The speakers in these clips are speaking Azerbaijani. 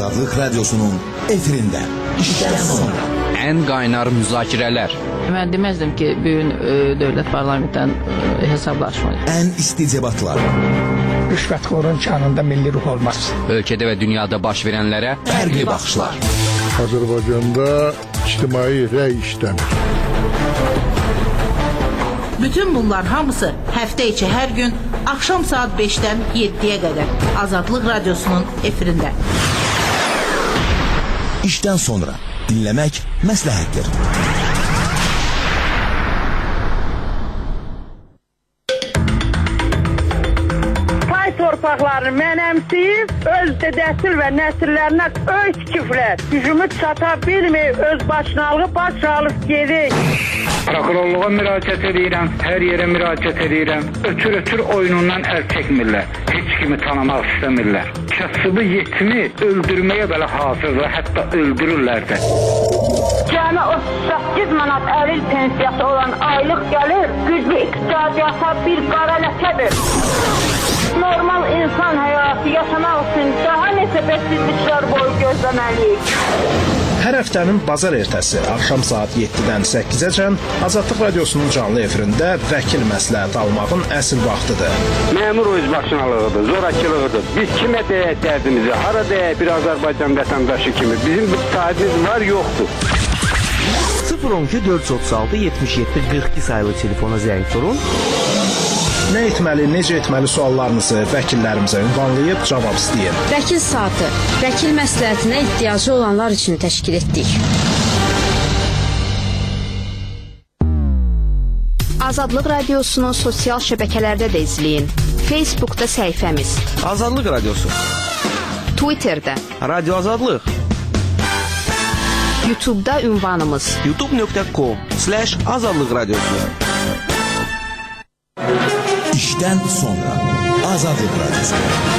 Azadlıq Radyosu'nun efirində işdən sonra ən qaynar müzakirələr. Mən deməzdim ki, bugün dövlət parlamentdən hesablaşmalıyıq. Ən isti debatlar. Rüşvətxorun kanında milli ruh olmaz. Ölkədə və dünyada baş verənlərə Fərqli baxışlar. Azərbaycanda ictimai rəy işləmir. Bütün bunlar hamısı həftə içi hər gün axşam saat 5-dən 7-yə qədər Azadlıq Radyosu'nun efirində. İşdən sonra dinləmək məsləhətdir. Torpaqlarını mənəmsiyib, öz dədəsil və nəsillərinə öy tikiblər. Gücümü çata bilməyib, öz başınalığı baş alıb gedik. Prokurorluğa müraciət edirəm, hər yerə müraciət edirəm. Ötür oyunundan əl çəkmirlər. Heç kimi tanımaq istəmirlər. Kasıbı yetimi öldürməyə belə hazırdır, hətta öldürürlər də. Cəmi 38 manat əlil pensiyası olan aylıq gəlir, güclü iqtisadiyyata bir qara ləkədir. Normal insan həyatı yaşamaq üçün daha neçə bəsizliklər boyu gözləməliyik. Hər həftənin bazar ertəsi axşam saat 7-dən 8-əcən Azadlıq Radyosu'nun canlı efirində vəkil məsləhət almağın əsl vaxtıdır. Məmur özbaşınalığıdır, zorakılığıdır. Biz kimə deyək dərdimizi, hara deyək bir Azərbaycan vətəndaşı kimi. Bizim bir sahibimiz var, yoxdur. 012 436 77 42 sayılı telefona zəng vurun. Nə etməli, necə etməli suallarınızı vəkillərimizə ünvanlayıb cavab istəyin. Vəkil saatı, vəkil məsləhətinə ehtiyacı olanlar üçün təşkil etdik. Azadlıq Radyosu'nun sosial şəbəkələrdə də izləyin. Facebook'da səhifəmiz. Azadlıq Radyosu. Twitter'da. Radyo Azadlıq. YouTube'da ünvanımız. youtube.com/Azadlıq Radyosu. İşdən sonra Azadlıq Radyosu.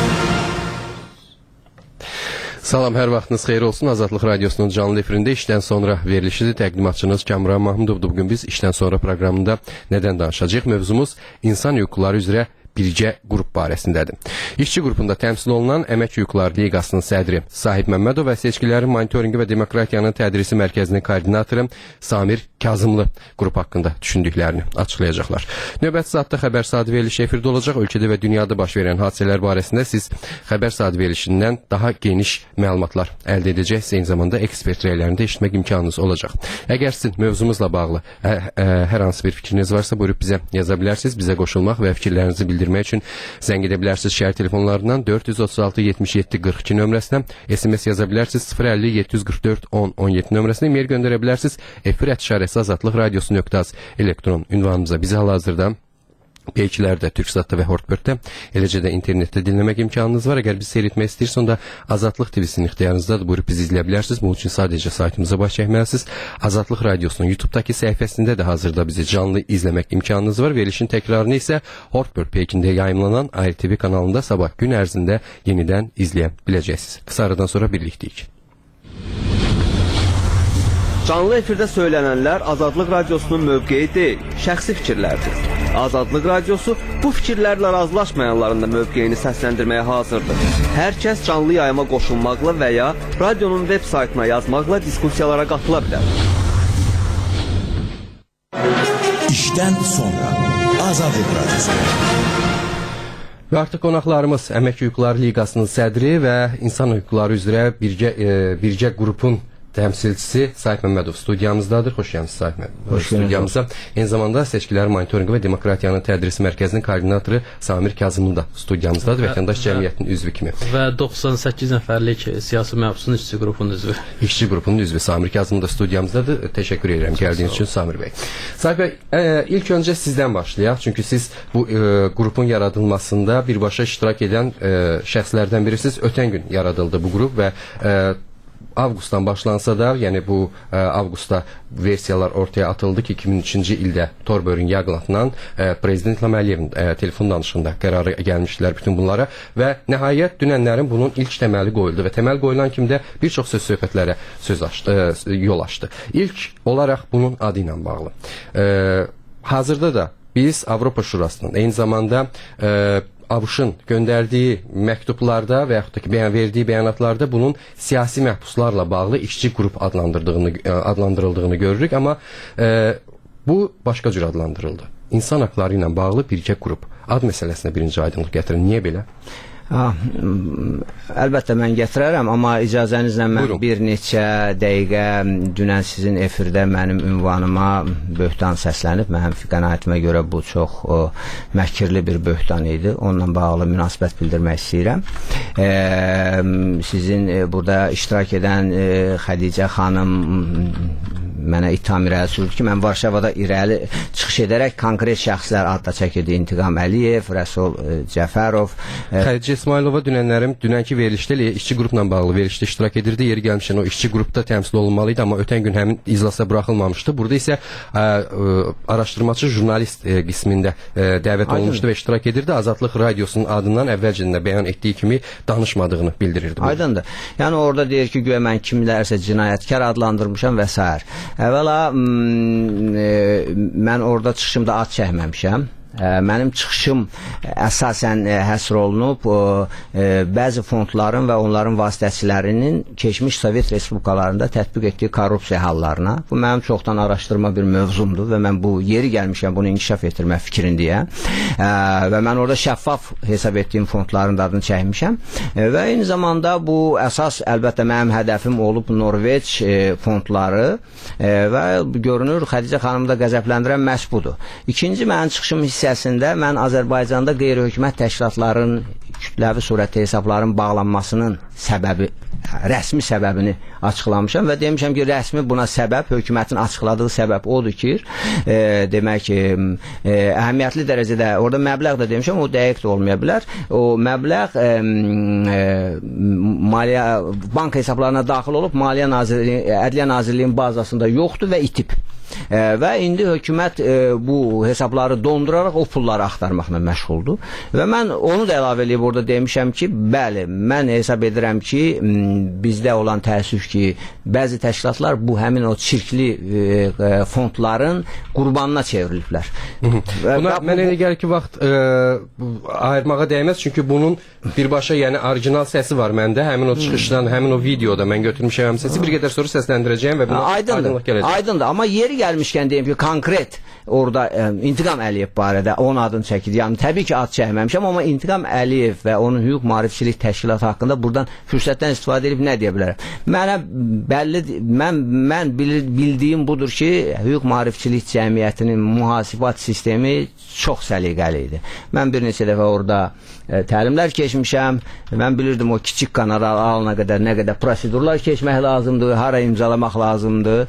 Salam, hər vaxtınız xeyir olsun. Azadlıq Radyosu'nun canlı efirində işdən sonra verilişidir. Təqdimatçınız Kamran Mahmudovdur. Bugün biz işdən sonra proqramında nədən danışacağıq? Mövzumuz insan hüquqları üzrə bircə qrup barəsindədir. İşçi qrupunda təmsil olunan Əmək Hüquqları Liqasının sədri Sahib Məmmədov və Seçkilərin Monitorinqi və Demokratiyanın Tədrisi Mərkəzinin koordinatoru Samir Kazımlı qrup haqqında düşündüklərini açıqlayacaqlar. Növbəti saatda xəbər saatı verilişi efirdə olacaq. Ölkədə və dünyada baş verən hadisələr barəsində siz xəbər saatı verilişindən daha geniş məlumatlar əldə edəcəksiniz. Eyni zamanda ekspert rəylərini də eşitmək imkanınız olacaq. Əgər sizin mövzumuzla bağlı hər hansı bir fikriniz varsa buyurub bizə yaza bilərsiniz. Bizə qoşulmaq və fikirlərinizi bildirmək üçün zəng edə bilərsiniz şəhər telefonlarından 436 77 42 nömrəsinə, SMS yaza bilərsiniz 050 744 10 17 nömrəsinə, e-mail göndərə bilərsiniz efir@azadlıqradiosu.az elektron ünvanımıza. Bizi hal-hazırda Peykilərdə, Türkstatda və Hortbörtdə, eləcə də internetdə dinləmək imkanınız var. Əgər bizi seyretmək istəyirsiniz, onda Azadlıq TV-sinin ixtiyarınızdadır. Buyurub bizi izləyə bilərsiniz. Bunun üçün sadəcə saytımıza baş çəkməlisiniz. Azadlıq Radyosu'nun YouTube'dakı səhifəsində də hazırda bizi canlı izləmək imkanınız var. Verilişin təkrarını isə Hortbört Peykində yayımlanan ARTV kanalında sabah gün ərzində yenidən izləyə biləcəksiniz. Qısa aradan sonra birliktəyik. Canlı efirdə söylənənlər Azadlıq Radyosu'nun mövqeyi deyil, şəxsi fikirlərdir. Azadlıq Radyosu bu fikirlərlə razılaşmayanların da mövqeyini səsləndirməyə hazırdır. Hər kəs canlı yayıma qoşulmaqla və ya radyonun web saytına yazmaqla diskussiyalara qatıla bilər. İşdən sonra Azadlıq Radyosu. Və artıq qonaqlarımız Əmək Hüquqları Liqasının sədri və İnsan Hüquqları üzrə bircə qrupun təmsilçisi Sahib Məmmədov studiyamızdadır. Xoş gəlmisiniz Sahib Məmmədov studiyamıza. Eyni zamanda Seçkilərin Monitorinqi və Demokratiyanın Tədrisi Mərkəzinin koordinatoru Samir Kazımlı da studiyamızdadır, vətəndaş cəmiyyətinin üzvü kimi. Və 98 nəfərlik siyasi məhbusun işçi qrupunun üzvü. İşçi qrupunun üzvü Samir Kazımlı da studiyamızdadır. Təşəkkür edirəm gəldiyiniz üçün Samir bəy. Sahib bəy, ilk öncə sizdən başlayaq. Çünki siz bu qrupun yaradılmasında birbaşa iştirak edən şəxslərdən birisiniz. Ötən gün yaradıldı bu qrup və avqustdan başlansa da, yəni bu avqustda versiyalar ortaya atıldı ki, 2003-cü ildə Torbörün yaqınlatılan Prezident İlham Əliyevin telefon danışığında qərarı gəlmişdilər bütün bunlara və nəhayət dünənlərin bunun ilk təməli qoyuldu və təməl qoyulan kimi də bir çox söz söhbətlərə yol açdı. İlk olaraq bunun adı ilə bağlı. Hazırda da biz Avropa Şurasının, eyni zamanda ABŞ-ın göndərdiyi məktublarda və yaxud da ki, verdiyi bəyanatlarda bunun siyasi məhbuslarla bağlı işçi qrup adlandırıldığını görürük, amma bu başqa cür adlandırıldı. İnsan haqları ilə bağlı birgə qrup. Ad məsələsinə birinci aydınlıq gətirin. Niyə belə? Əlbəttə mən gətirərəm, amma icazənizlə mən Buyurun. bir neçə dəqiqə dünən sizin efirdə mənim ünvanıma böhtan səslənib. Mənim qənaətimə görə bu çox məkirli bir böhtan idi. Onunla bağlı münasibət bildirmək istəyirəm. Sizin burada iştirak edən Xədicə xanım mənə ittiham irəli sürür ki, mən Varşavada irəli çıxış edərək konkret şəxslər adda çəkirdi. İntiqam Əliyev, Rəsul Cəfərov. Xədicə İsmailova dünənki verilişdə işçi qrupla bağlı verilişdə iştirak edirdi. Yeri gəlmişkən o işçi qrupda təmsil olunmalıydı, amma ötən gün həmin iclasa buraxılmamışdı. Burada isə araşdırmacı jurnalist qismində dəvət olunmuşdu və iştirak edirdi. Azadlıq Radiosunun adından əvvəlcədən bəyan etdiyi kimi danışmadığını bildirirdi. Aydındır. Yəni orada deyir ki, güya mən kimlərsə cinayətkar adlandırmışam və s. Əvvəla mən orada çıxışımda ad çəkməmişəm. Mənim çıxışım əsasən həsr olunub bəzi fondların və onların vasitəçilərinin keçmiş Sovet Respublikalarında tətbiq etdiyi korrupsiya hallarına. Bu mənim çoxdan araşdırma bir mövzumdur və mən bu yeri gəlmişəm bunu inkişaf etdirmək fikrindəyəm. Və mən orada şəffaf hesab etdiyim fondların da adını çəkmişəm. Və eyni zamanda bu əsas əlbəttə mənim hədəfim olub Norveç fondları və görünür Xədicə xanımı da qəzəbləndirən məhz budur. İkinci mənim çıxışım hissəsində mən Azərbaycanda qeyri-hökumət təşkilatların kütləvi surətdə hesabların bağlanmasının rəsmi səbəbini açıqlamışam və demişəm ki, rəsmi buna səbəb, hökumətin açıqladığı səbəb odur ki, demək ki, əhəmiyyətli dərəcədə, orada məbləğ da demişəm, o dəqiq də olmaya bilər. O məbləğ bank hesablarına daxil olub, Ədliyyə Nazirliyinin bazasında yoxdur və itib. Və indi hökumət bu hesabları donduraraq o pulları axtarmaqla məşğuldur. Və mən onu da əlavə edib orada demişəm ki, bəli, mən hesab edirəm ki, bizdə olan təəssüf ki, bəzi təşkilatlar bu həmin o çirkli fondların qurbanına çevriliblər. Mən elə gəlir ki, vaxt ayırmağa dəyməz, çünki bunun birbaşa, yəni orijinal səsi var məndə, həmin o çıxışdan, həmin o videoda mən götürmüşəm səsi, bir qədər sonra səsləndirəcəyəm və buna aydınlıq gələcək. Aydındır, amma yeri gəlmişkən deyim ki, konkret orada İntiqam Əliyev barədə onun adını çəkir. Yəni təbii ki, ad çəkməmişəm, amma İntiqam Əliyev və onun hüquq maarifçilik təşkilatı haqqında buradan fürsətdən istifadə edib nə deyə bilərəm? Mənə bəlli, mən bildiyim budur ki, hüquq maarifçilik cəmiyyətinin mühasibat sistemi çox səliqəli idi. Mən bir neçə dəfə orada təlimlər keçmişəm. Mən bilirdim o kiçik qanara alana qədər nə qədər prosedurlar keçmək lazımdır, hara imzalamaq lazımdır.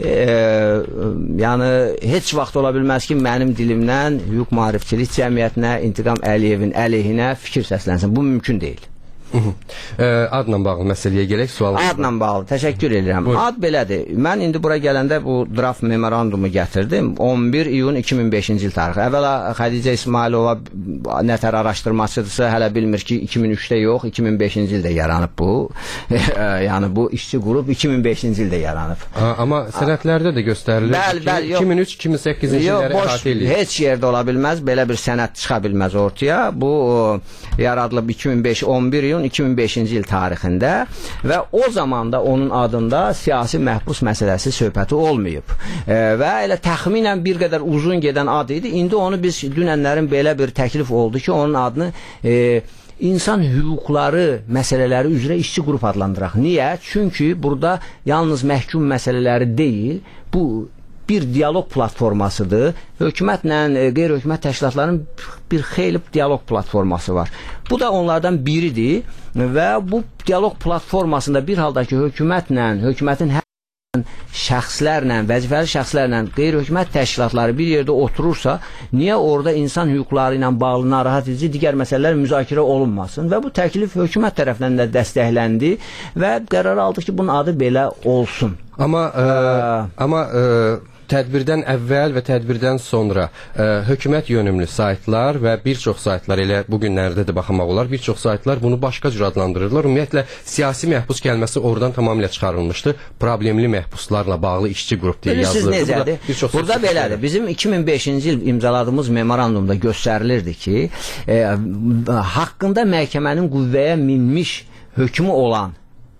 Yəni heç vaxt ola bilməz ki, mənim dilimdən hüquq maarifçilik cəmiyyətinə İntiqam Əliyevin əleyhinə fikir səslənsin. Bu mümkün deyil. Adla bağlı məsələyə gələk, sual. Adla bağlı, təşəkkür edirəm. Ad belədir. Mən indi bura gələndə bu draft memorandumu gətirdim. 11 iyun 2005-ci il tarixi. Əvvəla Xədicə İsmailova nətər araşdırmacıdırsa hələ bilmir ki, 2003-də yox, 2005-ci ildə yaranıb bu. Yəni bu işçi qrup 2005-ci ildə yaranıb. Amma sənədlərdə də göstərilir ki, 2003-2008-ci illəri əhatə edir. Heç yerdə ola bilməz, belə bir sənəd çıxa bilməz ortaya. Bu yaradılıb 11 iyun 2005-ci il tarixində və o zamanda onun adında siyasi məhbus məsələsi söhbəti olmayıb. Və elə təxminən bir qədər uzun gedən ad idi. İndi onu biz dünənlərin belə bir təklif oldu ki, onun adını insan hüquqları məsələləri üzrə işçi qrup adlandıraq. Niyə? Çünki burada yalnız məhkum məsələləri deyil, bu bir dialog platformasıdır. Hökumətlə qeyri-hökumət təşkilatlarının bir xeyli dialog platforması var. Bu da onlardan biridir və bu dialog platformasında bir halda ki, hökumətin şəxslərlə, vəzifəli şəxslərlə qeyri-hökumət təşkilatları bir yerdə oturursa, niyə orada insan hüquqları ilə bağlı narahat edici digər məsələlər müzakirə olunmasın? Və bu təklif hökumət tərəfindən də dəstəkləndi və qərar aldı ki, bunun adı belə olsun. Amma tədbirdən əvvəl və tədbirdən sonra hökumət yönümlü saytlar və bir çox saytlar, elə bu günlərdə də baxmaq olar, bir çox saytlar bunu başqa cür adlandırırlar. Ümumiyyətlə siyasi məhbus kəlməsi oradan tamamilə çıxarılmışdı. Problemli məhbuslarla bağlı işçi qrup deyə yazılırdı. Necədir? Burada belədir. Bizim 2005-ci il imzaladığımız memorandumda göstərilirdi ki, haqqında məhkəmənin qüvvəyə minmiş hökmü olan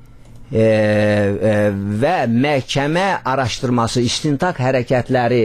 və məhkəmə araşdırması, istintaq hərəkətləri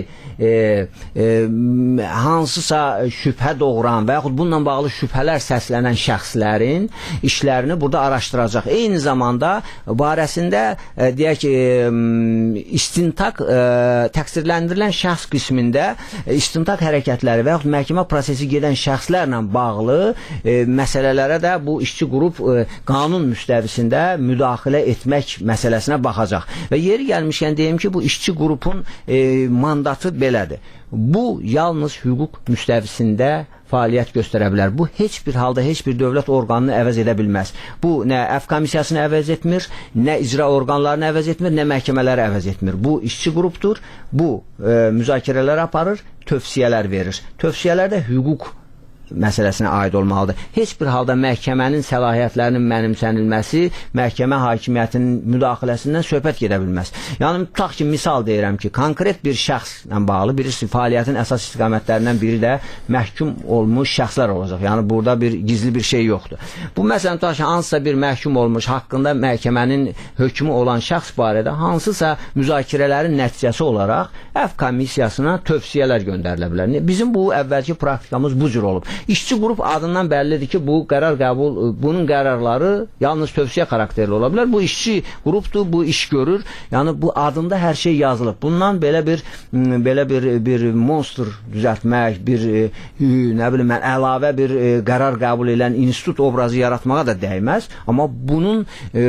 hansısa şübhə doğuran və yaxud bununla bağlı şübhələr səslənən şəxslərin işlərini burada araşdıracaq. Eyni zamanda barəsində deyək istintaq təqsirləndirilən şəxs qismində istintaq hərəkətləri və yaxud məhkəmə prosesi gedən şəxslərlə bağlı məsələlərə də bu işçi qrup qanun müstəvisində müdaxilə etmək məsələsinə baxacaq. Və yeri gəlmişkən deyim ki, bu işçi qrupun mandatı belədir. Bu yalnız hüquq müstəvisində fəaliyyət göstərə bilər. Bu heç bir halda heç bir dövlət orqanını əvəz edə bilməz. Bu nə Əfv komissiyasını əvəz etmir, nə icra orqanlarını əvəz etmir, nə məhkəmələri əvəz etmir. Bu işçi qrupdur. Bu müzakirələr aparır, tövsiyələr verir. Tövsiyələr də hüquq məsələsinə aid olmalıdır. Heç bir halda məhkəmənin səlahiyyətlərinin mənimsənilməsi, məhkəmə hakimiyyətinin müdaxiləsindən söhbət gedə bilməz. Yəni, tutaq ki, misal deyirəm ki, konkret bir şəxslə bağlı, birisi fəaliyyətin əsas istiqamətlərindən biri də məhkum olmuş şəxslər olacaq. Yəni, burada bir gizli bir şey yoxdur. Bu, məsələn, tutaq ki, hansısa bir məhkum olmuş, haqqında məhkəmənin hökmü olan şəxs barədə hansısa müzakirələrin nəticəsi olaraq Əfv komissiyasına tövsiyələr göndərilə bilər. Bizim bu əvvəlki praktikamız bu cür olub. İşçi qrup adından bəllidir ki, bu qərar qəbul, bunun qərarları yalnız tövsiyə xarakterli ola bilər. Bu işçi qrupdur, bu iş görür. Yəni bu adında hər şey yazılıb. Bundan belə bir monster düzəltmək, bir nə bilim mən əlavə bir qərar qəbul edən institut obrazı yaratmağa da dəyməz. Amma bunun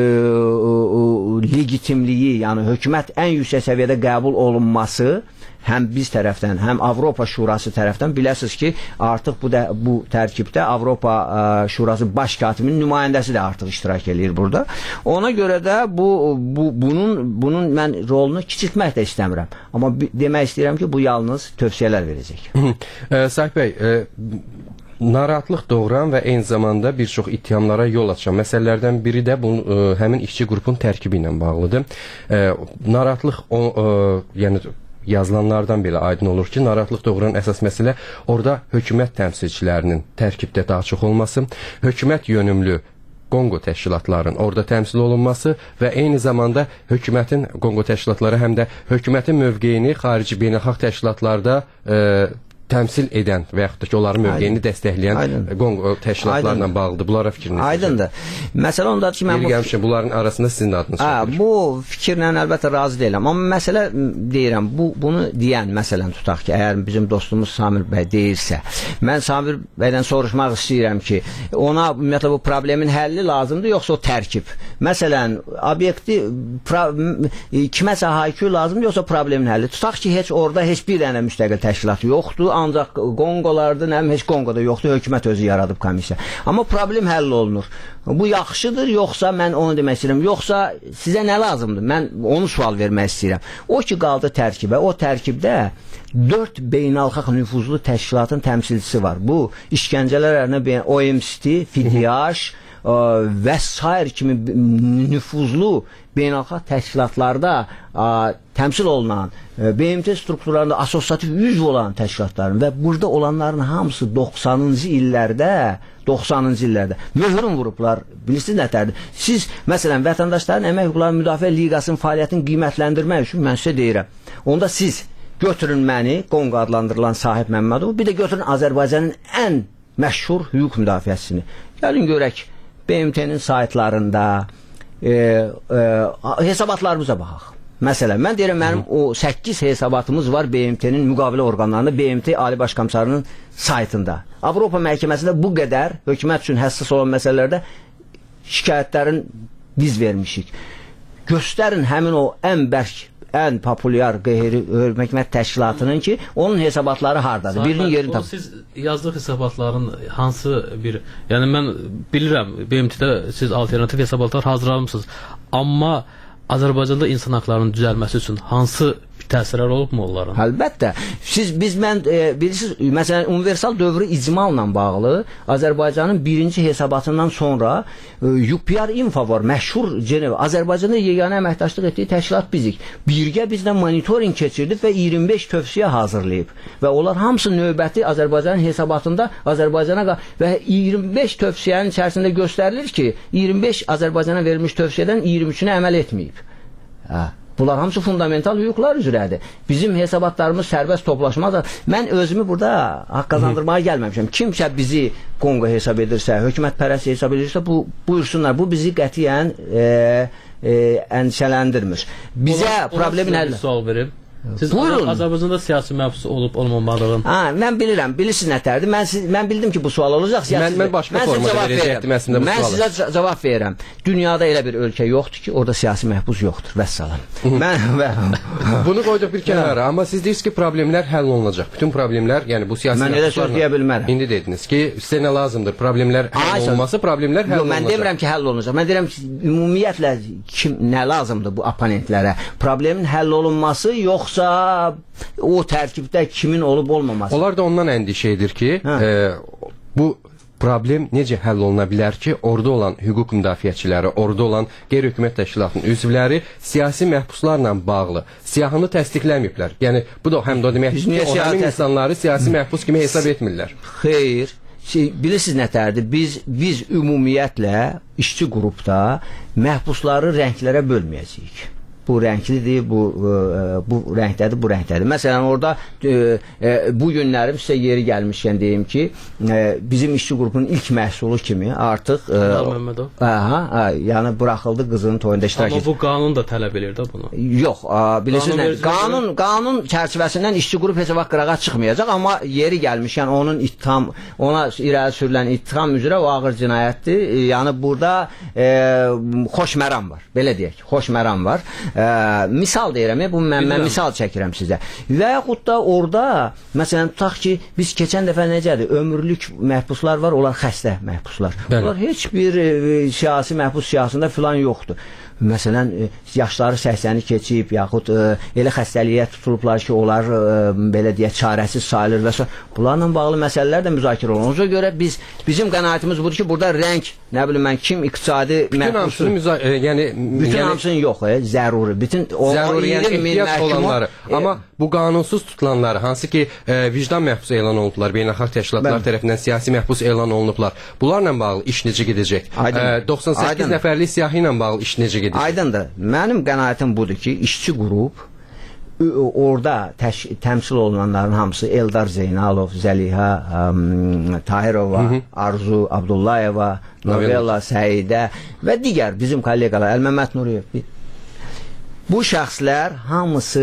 legitimliyi, yəni hökumət ən yüksək səviyyədə qəbul olunması həm biz tərəfdən, həm Avropa Şurası tərəfdən biləsiniz ki, artıq bu tərkibdə Avropa Şurası baş katibinin nümayəndəsi də artıq iştirak edir burada. Ona görə də bunun mən rolunu kiçiltmək də istəmirəm. Amma demək istəyirəm ki, bu yalnız tövsiyələr verəcək. Sahib bəy, narahatlıq doğuran və eyni zamanda bir çox ittihamlara yol açan məsələlərdən biri də həmin işçi qrupun tərkibi ilə bağlıdır. Narahatlıq, yəni yazılanlardan belə aydın olur ki, narahatlıq doğuran əsas məsələ orada hökumət təmsilçilərinin tərkibdə daha çox olması, hökumət yönümlü Qonqo təşkilatlarının orada təmsil olunması və eyni zamanda hökumətin, Qonqo təşkilatları həm də hökumətin mövqeyini xarici beynəlxalq təşkilatlarda təmsil edən və yaxud da ki, onların mövqeyini dəstəkləyən Qonqo təşkilatlarla bağlıdır. Bunlara fikriniz? Aydındır. Məsələ ondadır ki, mən bunların arasında sizin də adınız çəkilir. Bu fikirlə əlbəttə razı deyiləm. Amma məsələ deyirəm, bunu deyən məsələn tutaq ki, əgər bizim dostumuz Samir bəy deyirsə, mən Samir bəydən soruşmaq istəyirəm ki, ona ümumiyyətlə bu problemin həlli lazımdır, yoxsa o tərkib? Məsələn, obyekti kiməsə haykü lazımdır, yoxsa problemin həlli? Tutaq ki, orada heç bir dənə müstəqil təşkilat yoxdur, ancaq Qonqolardır, heç Qonqoda yoxdur, hökumət özü yaradıb komissiya. Amma problem həll olunur. Bu yaxşıdır, yoxsa mən onu demək istəyirəm, yoxsa sizə nə lazımdır? Mən onu sual vermək istəyirəm. O ki, qaldı tərkibə, o tərkibdə 4 beynəlxalq nüfuzlu təşkilatın təmsilçisi var. Bu, işgəncələr ərinə OMCT, FİDİAŞ və s. kimi nüfuzlu beynəlxalq təşkilatlarda təmsil olunan, BMT strukturlarında asosiyativ üzv olan təşkilatların və burada olanların hamısı 90-cı illərdə möhürün vurublar. Bilirsiniz nətərdir? Siz, məsələn, vətəndaşların əmək hüquqları müdafiə liqasının fəaliyyətini qiymətləndirmək üçün mən sizə deyirəm. Onda siz götürün məni, Qonqo adlandırılan Sahib Məmmədovu, bir də götürün Azərbaycanın ən məşhur hüquq müdafiəçisini. Gəlin görək, BMT-nin saytlarında hesabatlarımıza baxaq. Məsələn, mən deyirəm, mənim o 8 hesabatımız var BMT-nin müqavilə orqanlarında, BMT Ali Baş Komissarının saytında. Avropa məhkəməsində bu qədər hökumət üçün həssas olan məsələlərdə şikayətlərin biz vermişik. Göstərin həmin o ən bərk, ən populyar qeyri-hökumət təşkilatının ki, onun hesabatları hardadır? Birinin yerini tapır. Siz yazdıq hesabatların hansı bir, yəni mən bilirəm, BMT-də siz alternativ hesabatlar hazırlamışsınız. Amma Azərbaycanda insan haqlarının düzəlməsi üçün hansı təsirlər olubmu onların? Əlbəttə. Bilirsiniz, məsələn, universal dövrü icmalla bağlı Azərbaycanın birinci hesabatından sonra UPR Info var, məşhur Ceneva. Azərbaycanda yeganə əməkdaşlıq etdiyi təşkilat bizik. Birgə bizlə monitorinq keçirdik və 25 tövsiyə hazırlayıb. Və onlar hamısı növbəti Azərbaycanın hesabatında Azərbaycana və 25 tövsiyənin içərisində göstərilir ki, 25 Azərbaycana verilmiş tövsiyədən 23-ünə əməl etməyib. Bunlar hamısı fundamental hüquqlar üzrədir. Bizim hesabatlarımız sərbəst toplaşmaz. Mən özümü burada haqq qazandırmağa gəlməmişəm. Kimsə bizi Kongo hesab edirsə, hökumətpərəst hesab edirsə, buyursunlar. Bu bizi qətiyyən endişələndirmir. Bizə problemin həlli sual verim. Siz Azərbaycanda siyasi məhbus olub olmamadığın. Mən bilirəm. Bilirsiniz nətərdir? Mən bildim ki, bu sual olacaq. Mən başqa formada verəcəkdim əslində bu suala. Mən sizə cavab verirəm. Dünyada elə bir ölkə yoxdur ki, orada siyasi məhbus yoxdur. Vəssalam. Bunu qoyduq bir kənara. Amma siz deyirsiniz ki, problemlər həll olunacaq. Bütün problemlər, yəni bu siyasi mən elə söz deyə bilmərəm. İndi dediniz ki, sizə nə lazımdır? Problemlər həll olunması, problemlər həll olunacaq. Mən demirəm ki, həll olunacaq. Mən deyirəm ki, ümumiyyətlə nə lazımdır bu oponentlərə? Problemin həll olunması yoxsa o tərkibdə kimin olub olmaması. Onlar da ondan əndişə edir ki, bu problem necə həll oluna bilər ki, orada olan hüquq müdafiəçiləri, orada olan qeyri-hökumət təşkilatının üzvləri siyasi məhbuslarla bağlı siyahını təsdiqləməyiblər. Yəni bu da həm də demək ki, o həmin insanları siyasi məhbus kimi hesab etmirlər. Xeyr. Bilirsiniz nətərdir? Biz ümumiyyətlə işçi qrupda məhbusları rənglərə bölməyəcəyik. Bu rənglidir, bu rəngdədir, bu rəngdədir. Məsələn, orada bu günlərim sizə yeri gəlmişkən deyim ki, bizim işçi qrupunun ilk məhsulu kimi artıq yəni buraxıldı qızının toyunda iştirak edir. Amma bu qanun da tələb edir də bunu. Yox, bilirsiniz, qanun çərçivəsindən işçi qrup heç vaxt qırağa çıxmayacaq, amma yeri gəlmişkən onun ona irəli sürülən ittiham üzrə o ağır cinayətdir. Yəni burada xoşməram var. Belə deyək, xoşməram var. Misal deyirəm, mən misal çəkirəm sizə. Və yaxud da orada, məsələn, tutaq ki, biz keçən dəfə necədir, ömürlük məhbuslar var, onlar xəstə məhbuslar. Onlar heç bir siyasi məhbus siyasında filan yoxdur. Məsələn, yaşları 80-i keçib, yaxud elə xəstəliyə tutulublar ki, onlar belə deyək, çarəsiz sayılır və s. Bunlarla bağlı məsələlər də müzakirə olunur. Ona görə bizim qənaətimiz budur ki, burada rəng, nə bilim mən, kim iqtisadi məhbusu... Bütün hamısının yox, zəruri. Zəruri, yəni ehtiyac olanları. Amma bu qanunsuz tutulanları, hansı ki, vicdan məhbusu elan olunublar, beynəlxalq təşkilatlar tərəfindən siyasi məhbus elan olunublar. Bunlarla bağlı iş necə gedəcək? 98 nəfərlik siyahı ilə bağlı iş necə gedəcək? Aydındır. Mənim qənaətim budur ki, işçi qrup orada təmsil olunanların hamısı Eldar Zeynalov, Zəliha Tahirova, Arzu Abdullayeva, Novella Səidə və digər bizim kollegalar, Əlməmmət Nuriyev. Bu şəxslər hamısı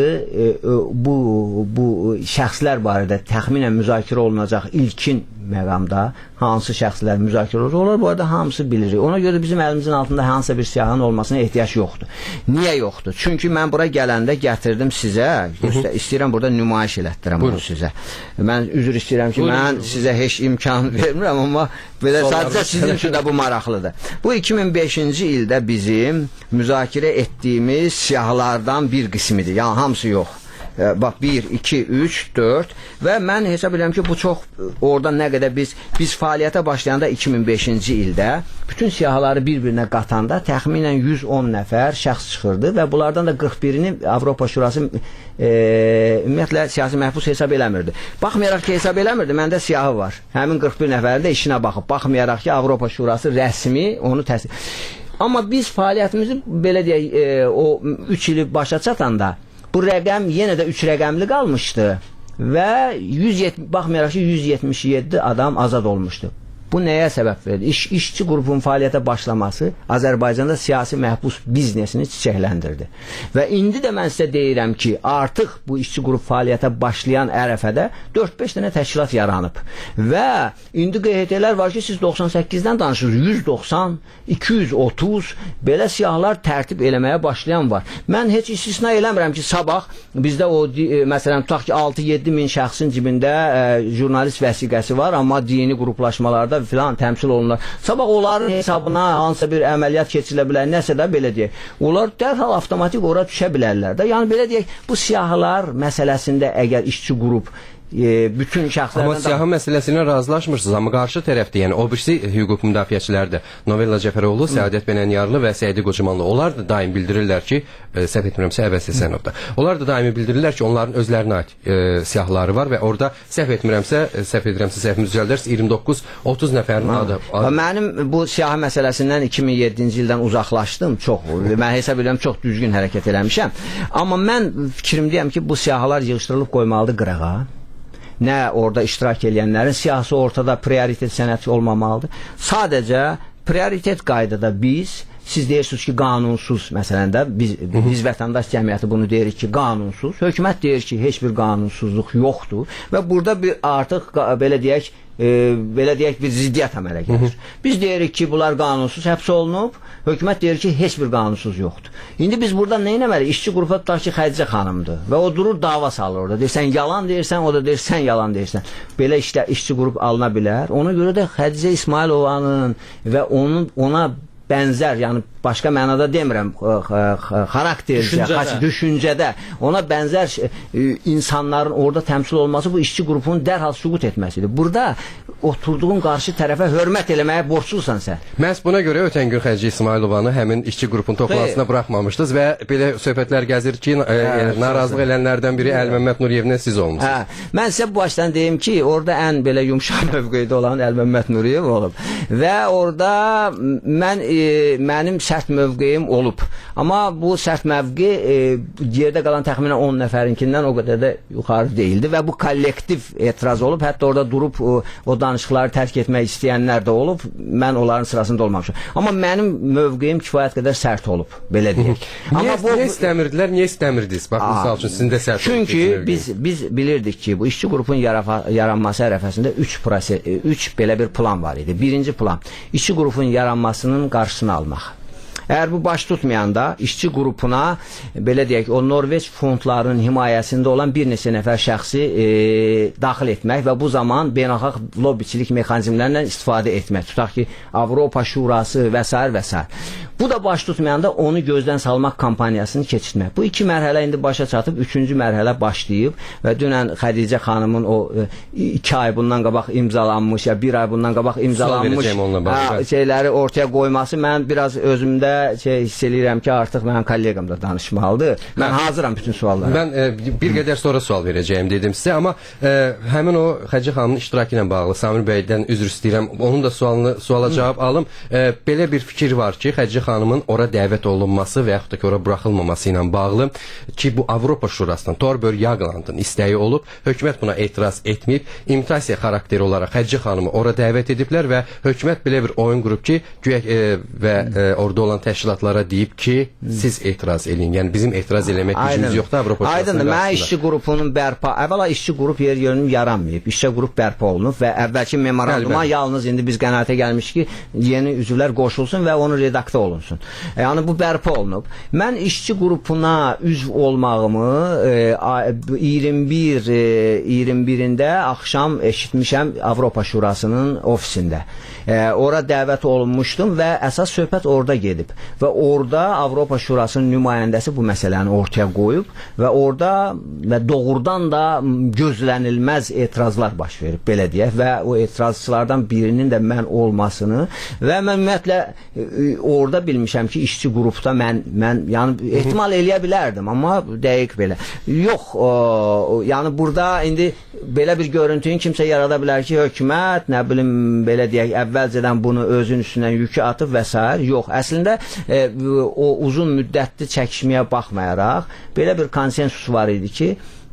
bu şəxslər barədə təxminən müzakirə olunacaq ilkin məqamda hansı şəxslər müzakirə olunacaq, onlar bu arada hamısı bilirik. Ona görə bizim əlimizin altında hansısa bir siyahının olmasına ehtiyac yoxdur. Niyə yoxdur? Çünki mən bura gələndə gətirdim sizə, istəyirəm burada nümayiş elətdirəm bunu sizə. Mən üzr istəyirəm ki, mən sizə heç imkan vermirəm, amma belə sadəcə sizin üçün də bu maraqlıdır. Bu 2005-ci ildə bizim müzakirə etdiyimiz siyahılardan bir qismidir. Yəni hamısı yox. Bax 1, 2, 3, 4 və mən hesab edirəm ki, bu çox oradan nə qədər biz fəaliyyətə başlayanda 2005-ci ildə bütün siyahıları bir-birinə qatanda təxminən 110 nəfər şəxs çıxırdı və bunlardan da 41-ini Avropa Şurası ümumiyyətlə siyasi məhbus hesab eləmirdi. Baxmayaraq ki, hesab eləmirdi, məndə siyahı var. Həmin 41 nəfərin də işinə baxıb. Baxmayaraq ki, Avropa Şurası rəsmi onu təsdiq. Amma biz fəaliyyətimizi belə deyək, o 3 ili başa çatanda bu rəqəm yenə də 3 rəqəmli qalmışdı və baxmayaraq ki, 177 adam azad olmuşdu. Bu nəyə səbəb verdi? İşçi qrupun fəaliyyətə başlaması Azərbaycanda siyasi məhbus biznesini çiçəkləndirdi. Və indi də mən sizə deyirəm ki, artıq bu işçi qrup fəaliyyətə başlayan ərəfədə 4-5 dənə təşkilat yaranıb. Və indi QHT-lər var ki, siz 98-dən danışırsınız, 190, 230 belə siyahılar tərtib eləməyə başlayan var. Mən heç istisna eləmirəm ki, sabah bizdə o, məsələn, tutaq ki, 6-7 min şəxsin cibində jurnalist vəsiqəsi var, amma dini qruplaşmalarda filan təmsil olunurlar. Sabah onların hesabına hansısa bir əməliyyat keçirilə bilər, nəsə də belə deyək. Onlar dərhal avtomatik ora düşə bilərlər də. Yəni belə deyək, bu siyahılar məsələsində əgər işçi qrup bütün şəxslərdən... Amma siyahı məsələsinə razılaşmırsınız, amma qarşı tərəfdə, yəni o birisi hüquq müdafiəçiləri də, Novella Cəfəroğlu, Səadət Bənənyarlı və Səidi Qocamanlı, onlar da daim bildirirlər ki, səhv etmirəmsə Əvəz Həsənovda, onlar da daimi bildirirlər ki, onların özlərinə aid siyahıları var və orada səhv etmirəmsə, səhvimiz düzəldərsə 29-30 nəfərin adı. Mənim bu siyahı məsələsindən 2007-ci ildən uzaqlaşdım, mən hesab edirəm, çox düzgün hərəkət eləmişəm. Amma mən fikrimdəyəm ki, bu siyahılar yığışdırılıb qoymalıdır qırağa. Nə orada iştirak edənlərin siyasi ortada prioritet sənəti olmamalıdır. Sadəcə prioritet qaydada siz deyirsiniz ki, qanunsuz, məsələn də biz vətəndaş cəmiyyəti bunu deyirik ki, qanunsuz. Hökumət deyir ki, heç bir qanunsuzluq yoxdur və burada artıq belə deyək bir ziddiyyət əmələ gəlir. Biz deyirik ki, bunlar qanunsuz həbs olunub, hökumət deyir ki, heç bir qanunsuz yoxdur. İndi biz burada nə etməliyik? İşçi qrupu tutaq ki, Xədicə xanımdır və o durur dava salır orada. Deyir, sən yalan deyirsən, o da deyir, sən yalan deyirsən. Belə işçi qrup alına bilər. Ona görə də Xədicə İsmailovanın və ona bənzər, yəni başqa mənada demirəm, xaraktercə, düşüncədə ona bənzər insanların orada təmsil olması bu işçi qrupunun dərhal süqut etməsidir. Burada oturduğun qarşı tərəfə hörmət eləməyə borçlusan sən. Məhz buna görə ötən gün Xədicə İsmailovanı həmin işçi qrupun toplantısına buraxmamışdınız və belə söhbətlər gəzir ki, narazılıq edənlərdən biri Əl-Məmməd Nuriyevlə siz olmusunuz. Mən sizə bu başdan deyim ki, orada ən belə yumşaq mövqeydə olan Əl-Məmməd Nuriyev olub və orada mənim sərt mövqeyim olub. Amma bu sərt mövqe yerdə qalan təxminən 10 nəfərinkindən o qədər də yuxarı deyildi və bu kollektiv etiraz olub. Hətta orada durub o danışıqları tərk etmək istəyənlər də olub. Mən onların sırasında olmamışam. Amma mənim mövqeyim kifayət qədər sərt olub, belə deyək. Niyə istəmirdilər, niyə istəmirdiniz? Bax, misal üçün, sizin də sərt olub. Çünki biz bilirdik ki, bu işçi qrupun yaranması ərəfəsində 3 belə bir plan var idi. Birinci plan, işçi qrupun yaranmasının qarşısını almaq. Əgər bu baş tutmayanda işçi qrupuna belə deyək, o Norveç fondlarının himayəsində olan bir neçə nəfər şəxsi daxil etmək və bu zaman beynəlxalq lobbiçilik mexanizmlərindən istifadə etmək. Tutaq ki, Avropa Şurası və s. Bu da baş tutmayanda onu gözdən salmaq kampaniyasını keçirmək. Bu 2 mərhələ indi başa çatıb, 3-cü mərhələ başlayıb və dünən Xədicə xanımın o 2 ay bundan qabaq imzalanmış, ya 1 ay bundan qabaq imzalanmış şeyləri ortaya qoyması mən biraz özümdə hiss eləyirəm ki, artıq mənim kollegam da danışmalıdır. Mən hazıram bütün suallara. Mən bir qədər sonra sual verəcəyim dedim sizə, amma həmin o Xədicə xanımın iştirakı ilə bağlı Samir bəydən üzr istəyirəm, onun da suala cavab alım. Belə bir fikir var ki, Xədicə xanımın ora dəvət olunması və yaxud da ki, ora buraxılmaması ilə bağlı ki, bu Avropa Şurasından Torbjörn Jaglandın istəyi olub, hökumət buna etiraz etməyib, imitasiya xarakteri olaraq Xədicə xanımı ora dəvət ediblər və hökumət belə bir oyun qrup ki, və orada olan təşkilatlara deyib ki, siz etiraz eləyin. Yəni bizim etiraz eləmək gücümüz yoxdur Avropa Şurasının qarşısında. Mən işçi qrupunun bərpa, əvvəla işçi qrup yer-yönüm yaranmayıb, işçi qrup bərpa olunub və əvvəlki memoranduma yalnız indi biz qənaətə gəlmişik ki, yeni üzvlər qoşulsun və onun redaktı olunsun. Yəni bu bərpa olunub. Mən işçi qrupuna üzv olmağımı 21-də axşam eşitmişəm Avropa Şurasının ofisində. Ora dəvət olunmuşdum və əsas söhbət orada gedib. Və orada Avropa Şurasının nümayəndəsi bu məsələni ortaya qoyub və orada və doğrudan da gözlənilməz etirazlar baş verib, belə deyək, və o etirazçılardan birinin də mən olmasını və mən ümumiyyətlə orada bilmişəm ki, işçi qrupda mən yəni ehtimal eləyə bilərdim, amma dəqiq belə. Yox, yəni burada indi belə bir görüntünü kimsə yarada bilər ki, hökumət, nə bilim, belə deyək, əvvəlcədən bunu özün üstündən yükü atıb və s. Yox, əslində o uzun müddətli çəkişməyə baxmayaraq belə bir konsensus var idi ki,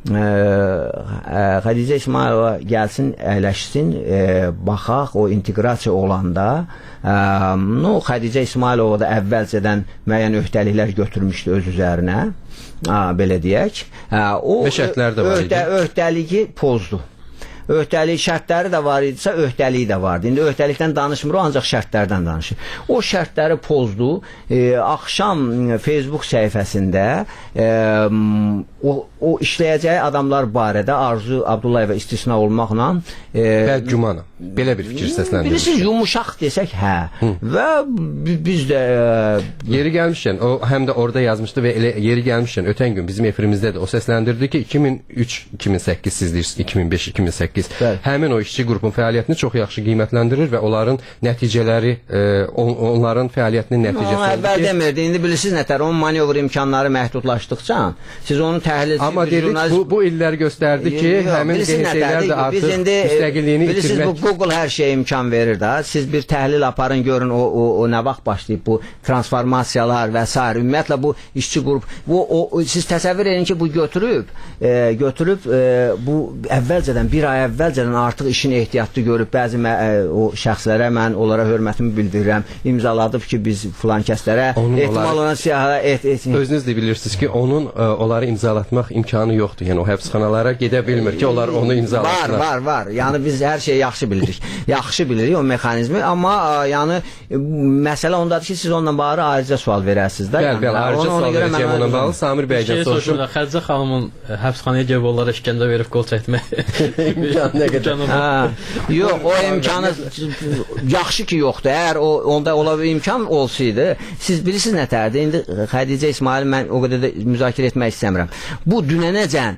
Xədicə İsmailova gəlsin, əyləşsin, baxaq o inteqrasiya olanda Xədicə İsmailova da əvvəlcədən müəyyən öhdəliklər götürmüşdü öz üzərinə, belə deyək, o öhdəliyi pozdu. Öhdəlik şərtləri də var idisə, öhdəliyi də vardı. İndi öhdəlikdən danışmır, ancaq şərtlərdən danışır. O şərtləri pozdu. Axşam Facebook səhifəsində o işləyəcəyi adamlar barədə Arzu Abdullayeva istisna olmaqla və Cumana. belə bir fikir səsləndirmişdi. Bilirsiniz, yumuşaq desək, hə. Və biz də yeri gəlmişkən, o həm də orada yazmışdı və elə yeri gəlmişkən ötən gün bizim efirimizdə də o səsləndirdi ki, 2003-2008 siz deyirsiniz, 2005-2008 həmin o işçi qrupun fəaliyyətini çox yaxşı qiymətləndirir və onların nəticələri, onların fəaliyyətinin nəticəsidir. Əvvəl demirdi, indi bilirsiniz nətər, onun manevr imkanları məhdudlaşdıqca, siz onu təhlil... Amma dedik, bu illər göstərdi ki, həmin DHT-lər də artıq müstəqilliyini itirmək... Google hər şeyə imkan verir da. Siz bir təhlil aparın, görün o nə vaxt başlayıb bu transformasiyalar və s. Ümumiyyətlə bu işçi qrup, siz təsəvvür edin ki, bu götürüb bu əvvəlcədən, bir ay əvvəlcədən artıq işin ehtiyatlı görüb, bəzi o şəxslərə mən onlara hörmətimi bildirirəm, imzaladıb ki, biz filan kəslərə ehtimal olan siyahıya özünüz də bilirsiniz ki, onun onları imzalatmaq imkanı yoxdur. Yəni o həbsxanalara gedə bilmir ki, onlar onu imzalasınlar. Var. Yəni biz hər şeyi yaxşı bilirik. Yaxşı bilirik o mexanizmi, amma yəni məsələ ondadır ki, siz onunla bağlı ayrıca sual verərsiniz də. Bəli, ayrıca sual verəcəyim onunla bağlı. Samir bəydən soruşum. Xədicə xanımın həbsxanaya gəlib onlara işgəncə verib qol çəkmək imkanı nə qədər? Yox, o imkanı yaxşı ki yoxdur. Əgər onda ola bir imkan olsaydı, siz bilirsiniz nətərdir? İndi Xədicə İsmail mən o qədər də müzakirə etmək istəmirəm. Bu dünənəcən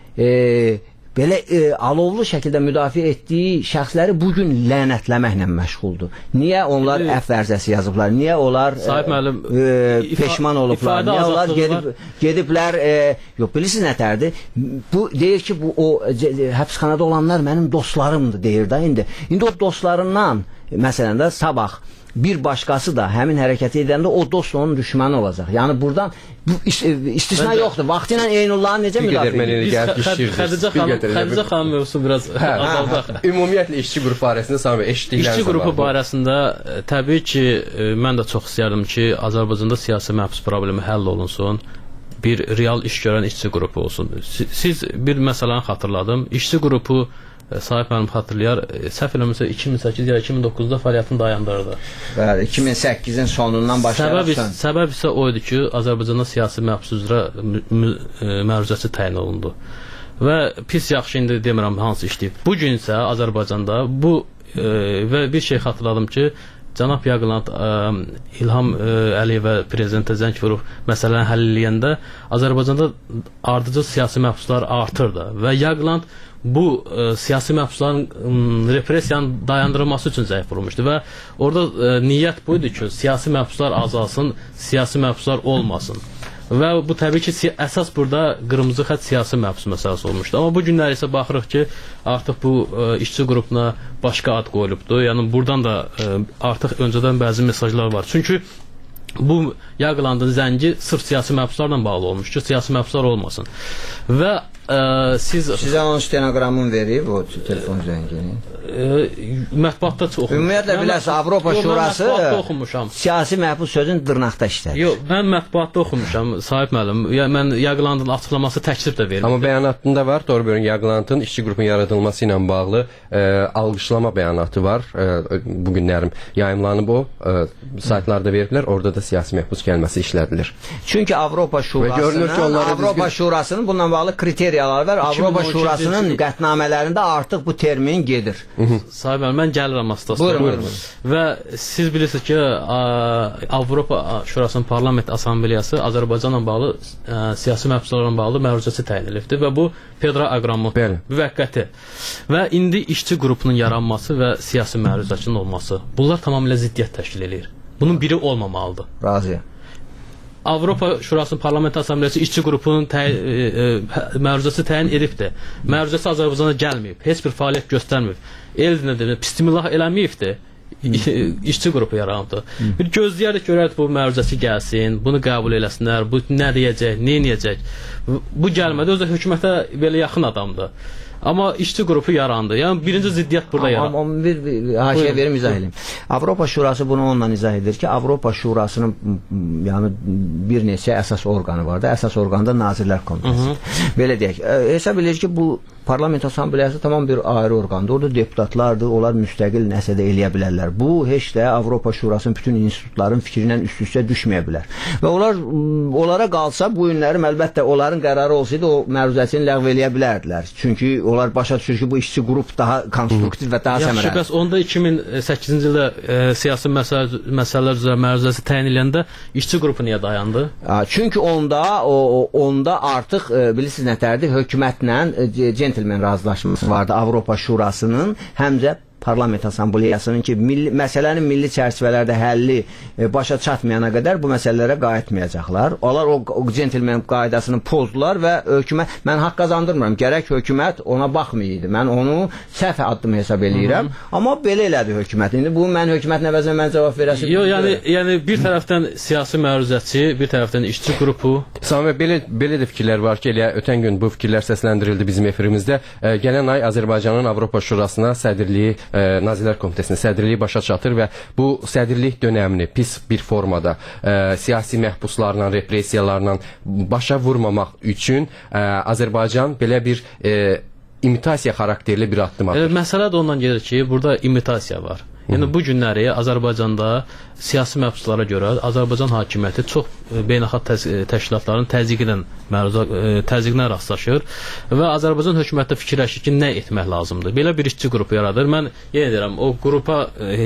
belə alovlu şəkildə müdafiə etdiyi şəxsləri bugün lənətləməklə məşğuldur. Niyə onlar əfv ərizəsi yazıblar? Niyə onlar peşman olublar? Niyə onlar gediblər? Yox, bilirsiniz nətərdir? Bu deyir ki, o həbsxanada olanlar mənim dostlarımdır, deyir da indi. İndi o dostlarından, məsələn də sabah bir başqası da həmin hərəkəti edəndə o dost onun düşməni olacaq. Yəni buradan istisna yoxdur. Vaxtı ilə Eynullahın necə müdafiə edir? Xədicə xanım mövzusu biraz azaldaq. Ümumiyyətlə işçi qrupu barəsində Sami eşitdikləriniz var. İşçi qrupu barəsində təbii ki, mən də çox istəyərdim ki, Azərbaycanda siyasi məhbus problemi həll olunsun. Bir real iş görən işçi qrupu olsun. Siz bir məsələni xatırladım. İşçi qrupu Sahib mənim xatırlayar, səhv eləmirəmsə 2008 ya 2009-da fəaliyyətini dayandırdı. Bəli, 2008-in sonundan başlayaraq. Səbəb isə o idi ki, Azərbaycanda siyasi məhbus üzrə məruzəçi təyin olundu. Və pis yaxşı indi demirəm hansı işləyib. Bu gün isə Azərbaycanda və bir şey xatırladım ki, Cənab Yaqland İlham Əliyevə prezidentə zəng vurub məsələni həll eləyəndə Azərbaycanda ardıcıl siyasi məhbuslar artırdı və Yaqland bu siyasi məhbusların repressiyanın dayandırılması üçün zəif vurmuşdu və orada niyyət buydu ki, siyasi məhbuslar azalsın, siyasi məhbuslar olmasın. Və bu təbii ki, əsas burada qırmızı xətt siyasi məhbus məsələsi olmuşdu. Amma bu günlər isə baxırıq ki, artıq bu işçi qrupuna başqa ad qoyulubdur. Yəni buradan da artıq öncədən bəzi mesajlar var. Çünki bu Yaqlandın zəngi sırf siyasi məhbuslarla bağlı olmuş ki, siyasi məhbuslar olmasın. Və sizə onun stenoqramını verib o telefon zəngini? Mətbuatda çox. Ümumiyyətlə bilərsiniz, Avropa Şurası siyasi məhbus sözün dırnaqda işlədir. Yox, mən mətbuatda oxumuşam, Sahib müəllim. Mən Yaqlandın açıqlaması təklif də vermişəm. Amma bəyanatında var, doğru bölün Yaqlandın işçi qrupun yaradılması ilə bağlı alqışlama bəyanatı var. Bu günlərim yayımlanıb o, saytlarda veriblər, orada da siyasi məhbus gəlməsi işlədilir. Çünki Avropa Şurasının bununla bağlı kriteriyalar var. Avropa Şurasının qətnamələrində artıq bu termin gedir. Sahib müəllim, mən gəlirəm astasına. Buyurun. Və siz bilirsiniz ki, Avropa Şurasının Parlament Assambleyası Azərbaycanla bağlı siyasi məhbuslarla bağlı məruzəsi təyin edilibdir və bu Pedro Agramot müvəqqəti. Və indi işçi qrupunun yaranması və siyasi məruzəçinin olması, bunlar tamamilə ziddiyyət təşkil edir. Bunun biri olmamalıdır. Razıyam. Avropa Şurasının Parlament Assambleyası işçi qrupunun məruzəsi təyin edibdir. Məruzəsi Azərbaycana gəlməyib, heç bir fəaliyyət göstərməyib. El pistimillah eləməyibdir. İşçi qrupu yaranıbdır. Bir gözləyərək görərdik bu məruzəsi gəlsin, bunu qəbul eləsinlər, bu nə deyəcək, nə edəcək. Bu gəlmədi, özü də hökumətə belə yaxın adamdır. Amma işçi qrupu yarandı. Yəni birinci ziddiyyət burada yarandı. Amma bir haşiyə verim izah edeyim. Avropa Şurası bunu onunla izah edir ki, Avropa Şurasının yəni bir neçə əsas orqanı var da. Əsas orqan da Nazirlər Komitəsidir. Belə deyək. Hesab edir ki, bu Parlament Assambleyası tamam bir ayrı orqandır. Orada deputatlardır, onlar müstəqil nəsə də eləyə bilərlər. Bu heç də Avropa Şurasının bütün institutların fikrindən üst-üstə düşməyə bilər. Və onlara qalsa bu günləri əlbəttə onların qərarı olsaydı o məruzəsini ləğv eləyə bilərdilər. Çünki onlar başa düşür ki, bu işçi qrup daha konstruktiv və daha səmərəli. Yaxşı, bəs onda 2008-ci ildə siyasi məsələlər üzrə məruzəsi təyin edəndə işçi qrupu niyə dayandı? Çünki onda artıq bilirsiniz nətərdir, hökumətlə centlmen razılaşması vardı Avropa Şurasının, həm də Parlament Assambleyasının ki, məsələnin milli çərçivələrdə həlli başa çatmayana qədər bu məsələlərə qayıtmayacaqlar. Onlar o centlmen qaydasını pozdular və hökumət, mən haqq qazandırmıram, gərək hökumət ona baxmayıydı. Mən onu səhv addım hesab eləyirəm. Amma belə elədi hökumət. İndi bu mən hökumətin əvəzinə mən cavab verəsim. Yox, yəni bir tərəfdən siyasi məruzəçi, bir tərəfdən işçi qrupu. Sami, belə də fikirlər var ki, elə ötən gün bu fikirlər səsləndirildi bizim efirimizdə. Gələn ay Azərbaycanın Avropa Şurasına sədrliyi Nazirlər Komitəsinin sədrliyi başa çatır və bu sədrlik dönəmini pis bir formada siyasi məhbuslarla, repressiyalarla başa vurmamaq üçün Azərbaycan belə bir imitasiya xarakterli bir addım atır. Məsələ də ondan gedir ki, burada imitasiya var. Yəni bu günləri Azərbaycanda siyasi məhbuslara görə Azərbaycan hakimiyyəti çox beynəlxalq təşkilatların təzyiqinə rastlaşır və Azərbaycan hökuməti fikirləşir ki, nə etmək lazımdır. Belə bir işçi qrupu yaradır. Mən yenə deyirəm, o qrupa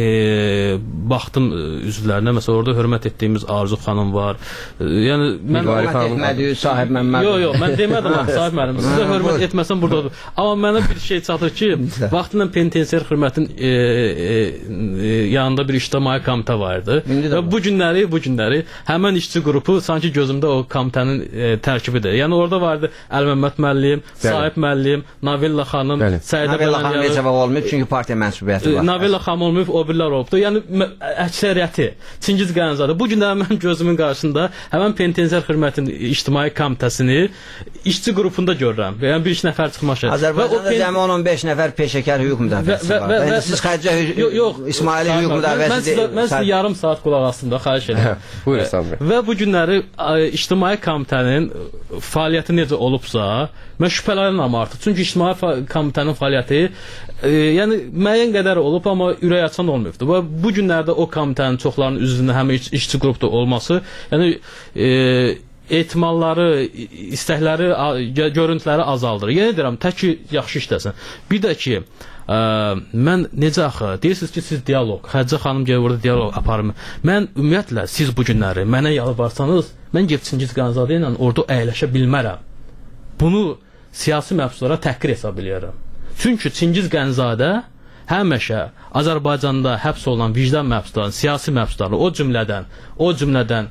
baxdım üzvlərinə. Məsələn, orada hörmət etdiyimiz Arzu xanım var. Yəni mən hörmət etmədi Sahib Məmmədov. Yox, mən demədim Sahib müəllim. Sizə hörmət etməsəm burada olur. Amma mənə bir şey çatır ki, vaxtında penitensiar xidmətin yanında bir ictimai komitə vardı. Və bu günləri həmən işçi qrupu sanki gözümdə o komitənin tərkibidir. Yəni orada vardı Əlməmməd müəllim, Sahib müəllim, Navella xanım, Səidə Navella xanım necə olmayıb çünki partiya mənsubiyyəti var. Navella xanım olmayıb, o birlər olubdu. Yəni əksəriyyəti Çingiz Qənzadə. Bu günləri mənim gözümün qarşısında həmən penitensiar xidmətin ictimai komitəsini işçi qrupunda görürəm. Yəni bir iki nəfər çıxmışdı. Azərbaycanda cəmi 10-15 nəfər peşəkar hüquq müdafiəçisi var. İndi siz xərcə İsmaili hüquq müdafiəçisi. Mən sizə yarım saat qulaq asdım da, xahiş edirəm. Buyurun Sami. Və bu günləri ictimai komitənin fəaliyyəti necə olubsa, mən şübhələnirəm artıq. Çünki ictimai komitənin fəaliyyəti yəni müəyyən qədər olub, amma ürək açan olmayıbdı. Və bu günlərdə o komitənin çoxlarının üzvünün həm işçi qrupda olması, yəni ehtimalları, istəkləri, görüntüləri azaldır. Yenə deyirəm, tək ki, yaxşı işləsin. Bir də ki, mən necə axı, deyirsiniz ki, siz dialoq, Xədicə xanım gəlir burada dialoq aparım. Mən ümumiyyətlə, siz bu günləri mənə yalvarsanız, mən gedib Çingiz Qənzadə ilə orada əyləşə bilmərəm. Bunu siyasi məhbuslara təhqir hesab edirəm. Çünki Çingiz Qənzadə həmişə Azərbaycanda həbs olunan vicdan məhbuslarının, siyasi məhbuslarının, o cümlədən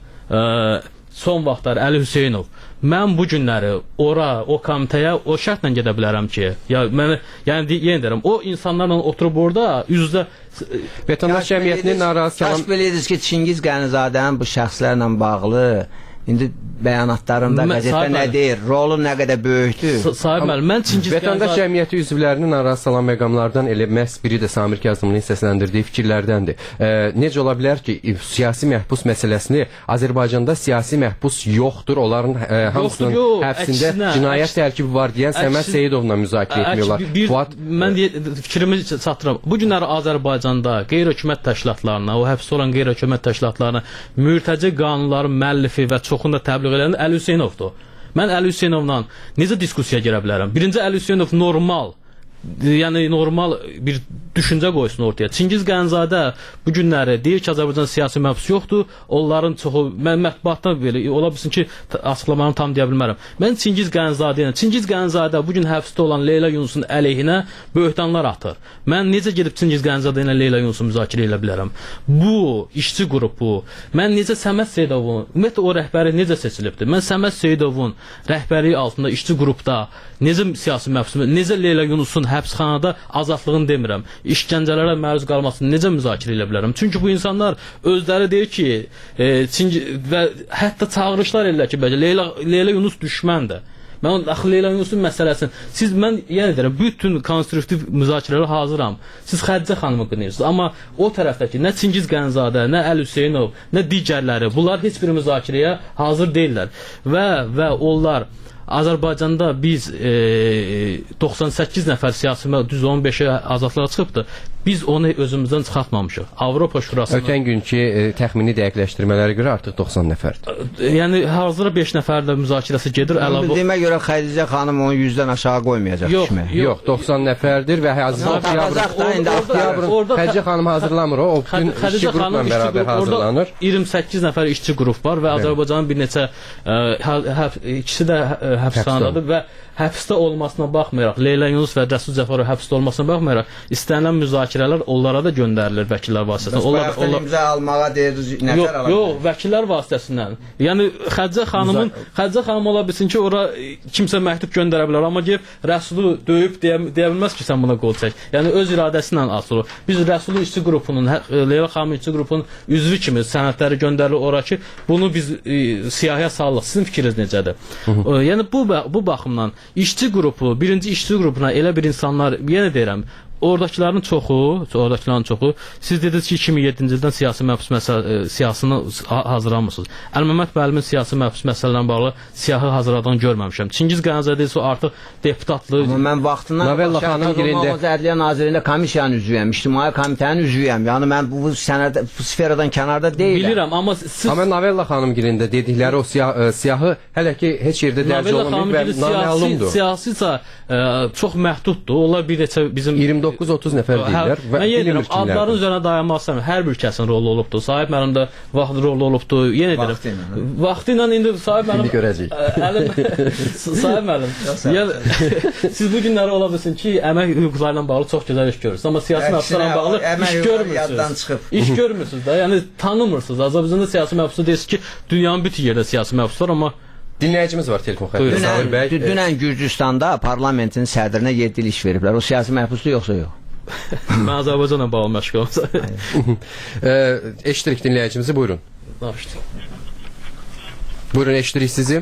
son vaxtlar Əli Hüseynov, mən bu günləri ora, o komitəyə o şərtlə gedə bilərəm ki, yəni yenə deyirəm, o insanlarla oturub orada üzdə vətəndaş cəmiyyətinin narazı kalan... Kəsb edirsiniz ki, Çingiz Qənizadənin bu şəxslərlə bağlı indi bəyanatlarında qəzetdə nə deyir, rolu nə qədər böyükdür. Sahib müəllim, mən Çingiz vətəndaş cəmiyyəti üzvlərinin narazı salan məqamlardan elə məhz biri də Samir Kazımlının səsləndirdiyi fikirlərdəndir. Necə ola bilər ki, siyasi məhbus məsələsini Azərbaycanda siyasi məhbus yoxdur, onların hamısının həbsində cinayət tərkibi var deyən Səməd Seyidovla müzakirə etmiyorlar. Mən fikrimi çatdıram. Bu günləri Azərbaycanda qeyri-hökumət təşkilatlarına, o həbsdə olan qeyri-hökumət təşkilatlarına mürtəci qanunların müəllifi və çoxunda təbliğ edən Əli Hüseynovdur. Mən Əli Hüseynovla necə diskussiya girə bilərəm? Birinci, Əli Hüseynov normal bir düşüncə qoysun ortaya. Çingiz Qənzadə bu günləri deyir ki, Azərbaycan siyasi məhbus yoxdur. Onların çoxu, mən mətbuatdan belə, ola bilsin ki, açıqlamanı tam deyə bilmərəm. Mən Çingiz Qənzadə bu gün həbsdə olan Leyla Yunusun əleyhinə böhtanlar atır. Mən necə gedib Çingiz Qənzadə ilə Leyla Yunusu müzakirə edə bilərəm? Bu işçi qrupu, mən necə Səməd Seyidovun, ümumiyyətlə o rəhbəri necə seçilibdir? Mən Səməd Seyidovun rəhbərliyi altında işçi qrupda necə siyasi məhbus, necə Leyla Yunusun həbsxanada azadlığını demirəm, işgəncələrə məruz qalmasını necə müzakirə edə bilərəm? Çünki bu insanlar özləri deyir ki, və hətta çağırışlar edirlər ki, Leyla Yunus düşməndir. Mən axı Leyla Yunusun məsələsini, mən yenə deyirəm, bütün konstruktiv müzakirələrə hazıram. Siz Xədicə xanımı qınayırsınız, amma o tərəfdəki nə Çingiz Qənzadə, nə Əli Hüseynov, nə digərləri, bunlar heç bir müzakirəyə hazır deyirlər və onlar Azərbaycanda biz 98 nəfər siyasi düz 15-ə azadlığa çıxıbdı. Biz onu özümüzdən çıxartmamışıq. Avropa Şurasının ötən günkü təxmini dəqiqləşdirmələrə görə artıq 90 nəfərdir. Yəni hazırda 5 nəfərlə müzakirəsi gedir. Əlavə Bildiyimə görə Xədicə xanım onu 100-dən aşağı qoymayacaq düşməyə. Yox, 90 nəfərdir və Xədicə xanım hazırlamır o. Bütün işçi qrupla bərabər hazırlanır. 28 nəfər işçi qrup var və Azərbaycanın bir neçə ikisi də həbsxanadadır və həbsdə olmasına baxmayaraq, Leyla Yunus və Rəsul Cəfərov həbsdə olmasına baxmayaraq, istənilən müzakirələr onlara da göndərilir vəkillər vasitəsilə. Onlar imza almağa deyirsiniz, nəfər alır? Yox, vəkillər vasitəsilə. Yəni Xədicə xanım ola bilsin ki, ora kimsə məktub göndərə bilər, amma deyib Rəsulu döyüb deyə bilməz ki, sən buna qol çək. Yəni öz iradəsi ilə asılı. Biz Rəsulun işçi qrupunun, Leyla xanımın işçi qrupunun üzvü kimi sənədləri göndərilir ora ki, bunu biz siyahıya salırıq. Sizin fikriniz necədir? Yəni bu baxımdan işçi qrupu, birinci işçi qrupuna elə bir insanlar, yenə deyirəm, oradakıların çoxu, siz dediniz ki 2007-ci ildən siyasını hazırlamırsınız. Əlməmməd müəllimin siyasi məhbus məsələlərlə bağlı siyahı hazırladığını görməmişəm. Çingiz Qanzadə isə artıq deputatlı. Amma mən vaxtından Ədliyyə Nazirliyində komissiyanın üzvüyəm, ictimai komitənin üzvüyəm. Yəni mən bu sferadan kənarda deyiləm. Bilirəm, amma siz... Amma Novella xanım girində dedikləri o siyahı hələ ki heç yerdə dərc olunmayıb və naməlumdur. Siyasisə çox məhduddur. Onlar bir neçə bizim 29-30 nəfər deyirlər və bilmir kimlərdir. Adların üzərinə dayanmaq istəmirəm. Hər bir kəsin rolu olubdur. Sahib müəllim də vaxt rolu olubdur. Yenə deyirəm. Vaxtı ilə indi Sahib müəllim. İndi görəcəyik. Sahib müəllim. Siz bu günləri ola bilsin ki, əmək hüquqları ilə bağlı çox gözəl iş görürsünüz. Amma siyasi məhbuslarla bağlı iş görmürsünüz. İş görmürsünüz da. Yəni tanımırsınız. Azərbaycanda siyasi məhbusda deyirsiniz ki, dünyanın bütün yerdə siyasi məhbus var, amma dinləyicimiz var telefon xəttində. Dünən Gürcüstanda parlamentin sədrinə 7 il iş veriblər. O siyasi məhbusdur yoxsa yox? Mən Azərbaycanla bağlı məşğulam. Eşidirik dinləyicimizi, buyurun. Buyurun, eşidirik sizi.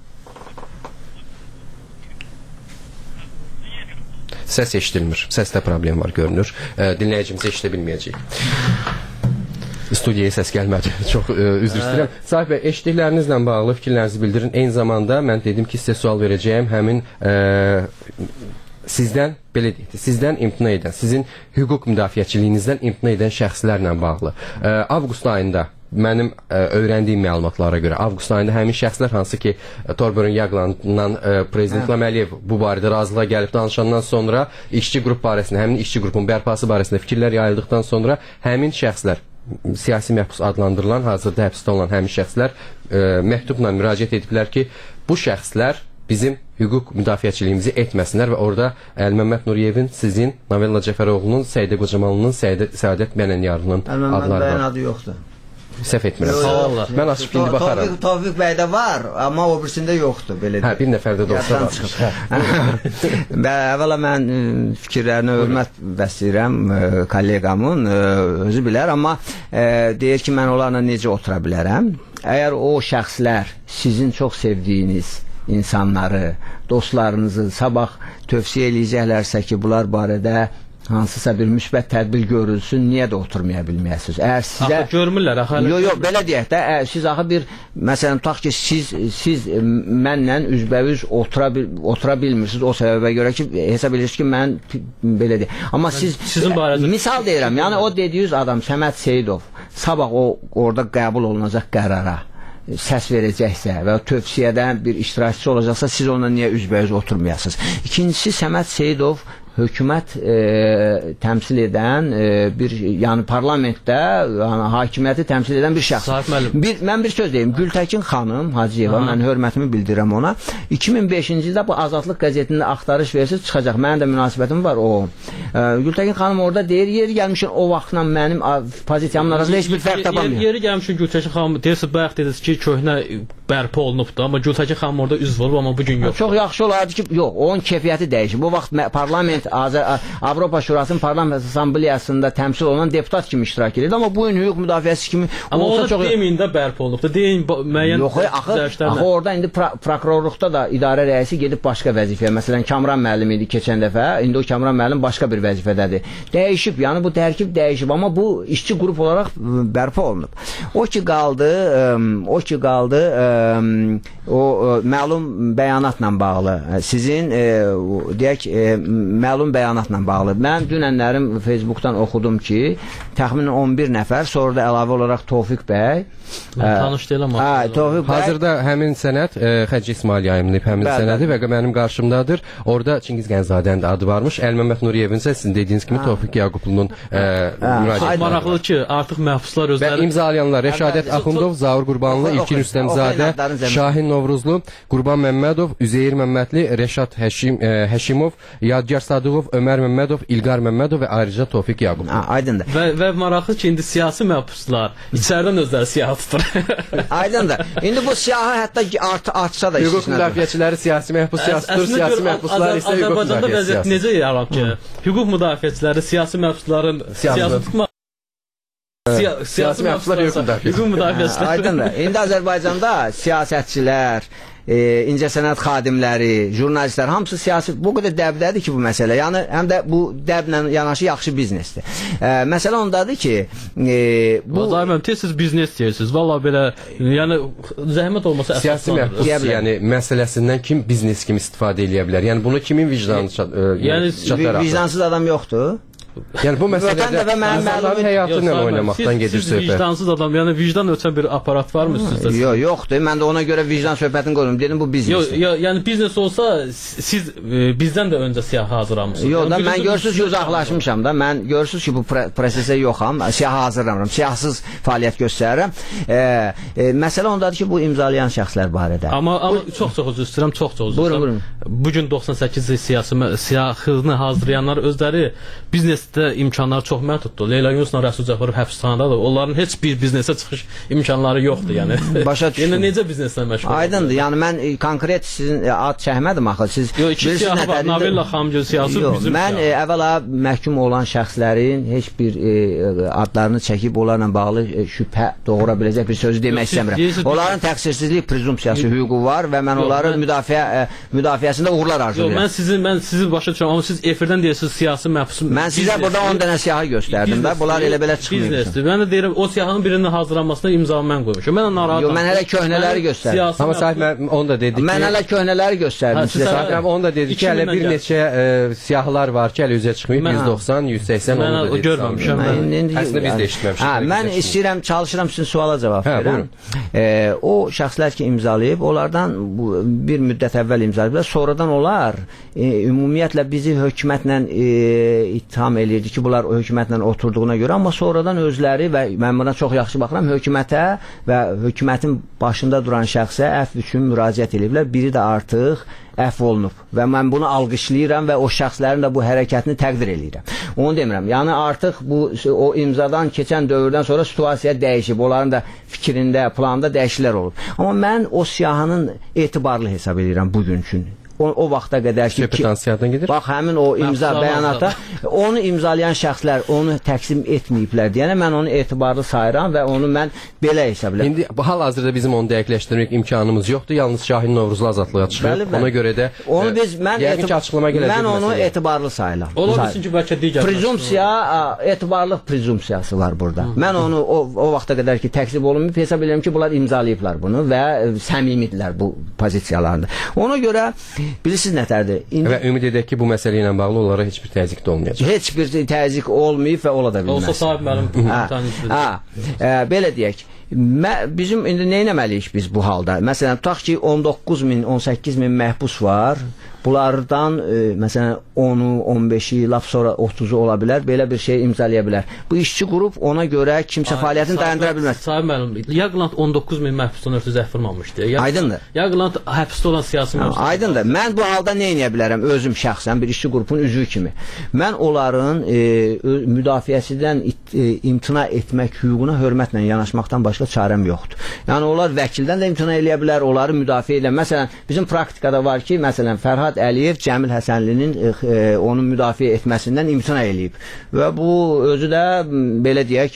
Səs eşidilmir. Səsdə problem var, görünür. Dinləyicimizi eşidə bilməyəcəyik. Studiyaya səs gəlmədi. Çox üzr istəyirəm. Sahib bəy, eşitdiklərinizlə bağlı fikirlərinizi bildirin. Eyni zamanda mən dedim ki, sizə sual verəcəyim həmin sizdən imtina edən, sizin hüquq müdafiəçiliyinizdən imtina edən şəxslərlə bağlı. Avqust ayında mənim öyrəndiyim məlumatlara görə avqust ayında həmin şəxslər hansı ki Torbjörn Jaglandla prezident İlham Əliyev bu barədə razılığa gəlib danışandan sonra işçi qrup barəsində, həmin işçi qrupun bərpası barəsində fikirlər yayıldıqdan sonra həmin şəxslər siyasi məhbus adlandırılan, hazırda həbsdə olan həmin şəxslər məktubla müraciət ediblər ki, bu şəxslər bizim hüquq müdafiəçiliyimizi etməsinlər və orada Əlməmməd Nuriyevin, sizin, Novella Cəfəroğlu'nun, Səidə Qocamalının, Səadət Mənənyarının adları var. Bəyin adı yoxdur. Səhv etmirəm. Mən açıb indi baxaram. Tavfiq bəydə var, amma o birisində yoxdur. Hə, bir nəfərdə də olsa var. Əvvəla mən fikirlərinə hörmət bəsləyirəm kolleqamın, özü bilər, amma deyir ki, mən onlarla necə otura bilərəm. Əgər o şəxslər sizin çox sevdiyiniz insanları, dostlarınızı sabah tövsiyə eləyəcəklərsə ki, bunlar barədə hansısa bir müsbət tədbir görülsün, niyə də oturmaya bilməyəsiniz? Əgər sizə... Axı görmürlər, axı... Yox, belə deyək də, siz axı bir, məsələn, tutaq ki, siz mənlə üzbəüz otura bilmirsiniz o səbəbə görə ki, hesab edirsiniz ki, mən belə deyək. Amma siz, misal deyirəm, yəni o dediyiniz adam, Səməd Seyidov, sabah o orada qəbul olunacaq qərara səs verəcəksə və tövsiyədən bir iştirakçı olacaqsa, siz onunla niyə üzbəüz oturmayasınız? İkincisi, Səməd Seyidov hökumət təmsil edən bir, yəni parlamentdə hakimiyyəti təmsil edən bir şəxs. Mən bir söz deyim, Gültəkin xanım Hacıyeva, mən hörmətimi bildirirəm ona, 2005-ci ildə bu Azadlıq qəzetində axtarış versiz çıxacaq, mənim də münasibətim var o. Gültəkin xanım orada deyir, yeri gəlmişin o vaxtla mənim pozisiyamın arasında heç bir fərq tapamıyor. Yeri gəlmişin Gültəkin xanım, deyirsiz, bayaq dediniz ki, köhnə bərpa olunubdur, amma Gültəkin xanım orada üzv olub, amma bugün yox. Çox yaxşı olardı ki, yox, onun keyfiyyəti dəyişib. Bu vaxt parlament Avropa Şurasının Parlament Assambleyasında təmsil olunan deputat kimi iştirak edirdi, amma bu gün hüquq müdafiəsi kimi amma olsa çox... deyin də bərpa olunubdur, deyin müəyyən... Yox, axı orada indi prokurorluqda da idarə rəisi gedib başqa vəzifəyə, məsələn, Kamran müəllim idi keçən dəfə, indi o Kamran müəllim başqa bir vəzifədədir. Dəyişib, yəni bu tərkib dəyişib, amma bu işçi qrup olaraq bərpa olunub. O ki qaldı məlum bəyanatla bağlı, sizin deyək məlum bəyanatla bağlı. Mən dünənlərim Facebookdan oxudum ki, təxminən 11 nəfər, sonra da əlavə olaraq Tofiq bəy tanış deyiləm. Hazırda həmin sənəd Xəcci İsmail yayımlayıb həmin sənədi və mənim qarşımdadır. Orada Çingiz Gənzadənin adı varmış. Əlməmməd Nuriyevin isə sizin dediyiniz kimi Tofiq Yaqublunun müraciəti. Maraqlıdır ki, artıq məhbuslar özləri və imzalayanlar Rəşadət Axundov, Zaur Qurbanlı, İlkin Rüstəmzadə, Şahin Novruzlu, Qurban Məmmədov, Üzeyir Məmmədli, Rəşad Həşimov, Yadgar Sadıqov, Ömər Məmmədov, İlqar Məmmədov və ayrıca Tofiq Yaqub. Aydındır. Və maraqlı ki, indi siyasi məhbuslar içəridən özləri siyah tutur. Aydındır. İndi bu siyahı hətta artsa da hüquq müdafiəçiləri siyasi məhbus tutur, siyasi məhbuslar isə hüquq Azərbaycanda vəziyyət necə yaranıb ki, hüquq müdafiəçiləri siyasi məhbusların siyasi tutmaq siyasi məhbuslar hüquq müdafiəçiləri. Aydındır. İndi Azərbaycanda siyasətçilər, incəsənət xadimləri, jurnalistlər hamısı siyasi, bu qədər dəbdədir ki bu məsələ. Yəni həm də bu dəblə yanaşı yaxşı biznesdir. Məsələ ondadır ki, bu daimən tez-tez biznes deyirsiniz. Valla belə, yəni zəhmət olmasa siyasi məhbus, yəni məsələsindən kim biznes kimi istifadə edə bilər? Yəni bunu kimin vicdanı çatar? Vicdansız adam yoxdur. Yəni bu məsələdə insanların həyatı ilə oynamaqdan gedir söhbət. Siz vicdansız adam, yəni vicdan ölçən bir aparat varmı sizdə? Yoxdur. Mən də ona görə vicdan söhbətini qoydum. Dedim bu biznesdir. Yəni biznes olsa siz bizdən də öncə siyah hazırlamısınız. Yox da mən görürsüz ki uzaqlaşmışam da. Mən görürsüz ki bu prosesə yoxam. Siyah hazırlamıram. Siyahsız fəaliyyət göstərirəm. Məsələ ondadır ki bu imzalayan şəxslər barədə. Amma çox üzr istəyirəm, çox üzr istəyirəm. Bu gün 98 siyahını hazırlayanlar özləri biznesdə imkanları çox məhduddur. Leyla Yunusla Rəsul Cəfərov həbsxanadadır. Onların heç bir biznesə çıxış imkanları yoxdur. Yəni başa düşdüm. Yəni necə bizneslə məşğul? Aydındır. Yəni mən konkret sizin ad çəkmədim axı. Siz iki siyahı var. Navella Xamgöl siyasi bizim. Mən əvvəla məhkum olan şəxslərin heç bir adlarını çəkib onlarla bağlı şübhə doğura biləcək bir sözü demək istəmirəm. Onların təqsirsizlik prezumpsiyası hüququ var və mən onların müdafiəsində uğurlar arzulayıram. Mən sizi başa düşürəm, amma siz efirdən deyirsiniz siyasi məhbus. Mən sizə burada 10 dənə siyahı göstərdim də. Bunlar elə-belə çıxmıyor. Mən də deyirəm, o siyahının birinin hazırlanmasına imzamı mən qoymuşam. Mən narahatam. Yox, mən hələ köhnələri göstərdim. Amma sahib onu da dedi ki, mən hələ köhnələri göstərdim sizə. Sahib onu da dedi ki, hələ bir neçə siyahılar var ki, hələ üzə çıxmayıb 190, 180 onu da dedi. Mən görməmişəm. Əslində biz də eşitməmişik. Mən istəyirəm, çalışıram sizin suala cavab verəm. O şəxslər ki imzalayıb, onlardan bir müddət əvvəl imzalayıblar. Sonradan onlar ümumiyyətlə bizi hökumətlə ittiham eləyirdi ki, bunlar o hökumətlə oturduğuna görə, amma sonradan özləri və mən buna çox yaxşı baxıram, hökumətə və hökumətin başında duran şəxsə əfv üçün müraciət ediblər. Biri də artıq əfv olunub və mən bunu alqışlayıram və o şəxslərin də bu hərəkətini təqdir eləyirəm. Onu demirəm. Yəni artıq o imzadan keçən dövrdən sonra situasiya dəyişib. Onların da fikrində, planında dəyişikliklər olub. Amma mən o siyahının etibarlı hesab edirəm bugün üçün. O vaxta qədər ki, bax həmin o imza bəyanata onu imzalayan şəxslər onu təqsim etməyiblər deyənə mən onu etibarlı sayıram və onu mən belə hesab edirəm. İndi hal-hazırda bizim onu dəqiqləşdirmək imkanımız yoxdur. Yalnız Şahin Novruzlu azadlığa çıxır. Ona görə də onu biz mən onu etibarlı sayıram. Ola bilsin ki, bəlkə digər prezumpsiya, etibarlıq prezumpsiyası var burada. Mən onu o vaxta qədər ki, təqsim olunmayıb hesab edirəm ki, bunlar imzalayıblar bunu və səmimidirlər bu pozisiyalarında. Ona görə bilirsiniz nətərdir? Və ümid edək ki, bu məsələ ilə bağlı onlara heç bir təzyiq də olmayacaq. Heç bir təzyiq olmayıb və ola da bilməz. Olsa sahib mənim belə deyək. Bizim indi nə etməliyik biz bu halda? Məsələn, tutaq ki 19 min, 18 min məhbus var. Bunlardan məsələn 10-u, 15-i, laf sonra 30-u ola bilər. Belə bir şey imzalaya bilər. Bu işçi qrup ona görə kimsə fəaliyyətini dayandıra bilməz. Sahib müəllim, Yaqland 19 min məhbusdan ötürü zəf vurmamışdı. Aydındır. Yaqland həbsdə olan siyasi məhbus. Aydındır. Mən bu halda nə edə bilərəm özüm şəxsən bir işçi qrupun üzvü kimi? Mən onların müdafiəsindən imtina etmək hüququna hörmətlə yanaşmaqdan başqa çarəm yoxdur. Yəni onlar vəkildən də imtina edə bilər, onları müdafiə edə. Məsələn, bizim praktikada var ki, məsələn Fərhad Əliyev Cəmil Həsənlinin onu müdafiə etməsindən imtina eləyib. Və bu özü də belə deyək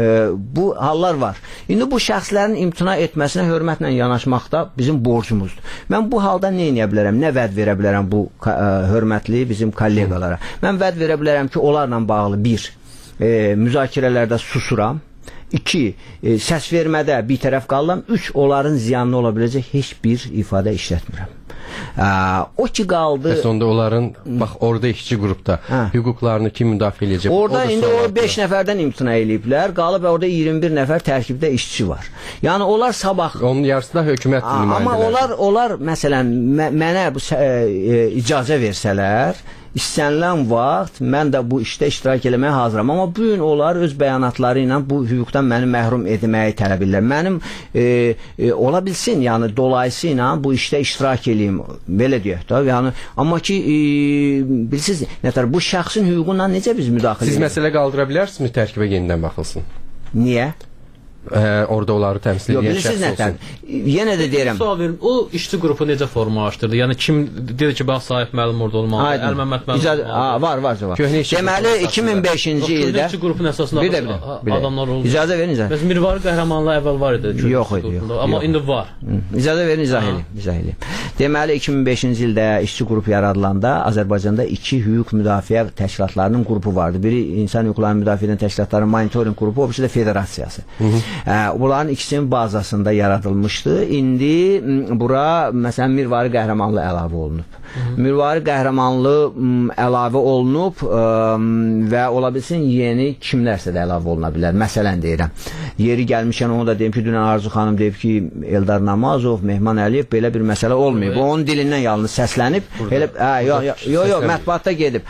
bu hallar var. İndi bu şəxslərin imtina etməsinə hörmətlə yanaşmaqda bizim borcumuzdur. Mən bu halda nə edə bilərəm, nə vəd verə bilərəm bu hörmətli bizim kolleqalara? Mən vəd verə bilərəm ki, onlarla bağlı bir müzakirələrdə susuram. 2 səs vermədə bir tərəf qalıram, 3 onların ziyanlı ola biləcək heç bir ifadə işlətmirəm. O ki qaldı. Bəs onda onların bax orada işçi qrupda hüquqlarını kim müdafiə edəcək? Orada indi o 5 nəfərdən imtina eləyiblər. Qalıb orada 21 nəfər tərkibdə işçi var. Yəni onlar sabah onun yarısı da hökumət nümayəndələri. Amma onlar məsələn mənə bu icazə versələr, istənilən vaxt mən də bu işdə iştirak eləməyə hazıram. Amma bu gün onlar öz bəyanatları ilə bu hüquqdan məni məhrum etməyi tələb edirlər. Mənim ola bilsin, yəni dolayısıyla bu işdə iştirak eləyim, belə deyək də. Yəni amma ki bilirsiniz, nətər bu şəxsin hüququna necə biz müdaxilə edirik? Siz məsələ qaldıra bilərsinizmi tərkibə yenidən baxılsın? Niyə? Orada onları təmsil edən şəxs olsun. Yenə də deyirəm. Sual verim, o işçi qrupu necə formalaşdırdı? Yəni kim dedi ki, bax Sahib müəllim orada olmalı, Əl-Məmməd müəllim var. Deməli 2005-ci ildə işçi qrupun əsasında adamlar oldu. İcazə verin, izah. Bəs Mirvari Qəhrəmanlı əvvəl var idi. Yox idi. Amma indi var. İcazə verin, izah edeyim. Deməli 2005-ci ildə işçi qrupu yaradılanda Azərbaycanda 2 hüquq müdafiə təşkilatlarının qrupu vardı. Biri İnsan Hüquqlarını Müdafiə edən Təşkilatların Monitoring qrupu, o birisi də Federasiyası. Bunların ikisinin bazasında yaradılmışdı. İndi bura məsələn Mirvari Qəhrəmanlı əlavə olunub. Mirvari Qəhrəmanlı əlavə olunub və ola bilsin yeni kimlərsə də əlavə oluna bilər. Məsələn deyirəm. Yeri gəlmişkən onu da deyim ki, dünən Arzu xanım deyib ki, Eldar Namazov, Mehman Əliyev belə bir məsələ olmayıb. Onun dilindən yalnız səslənib. Yox, mətbuatda gedib.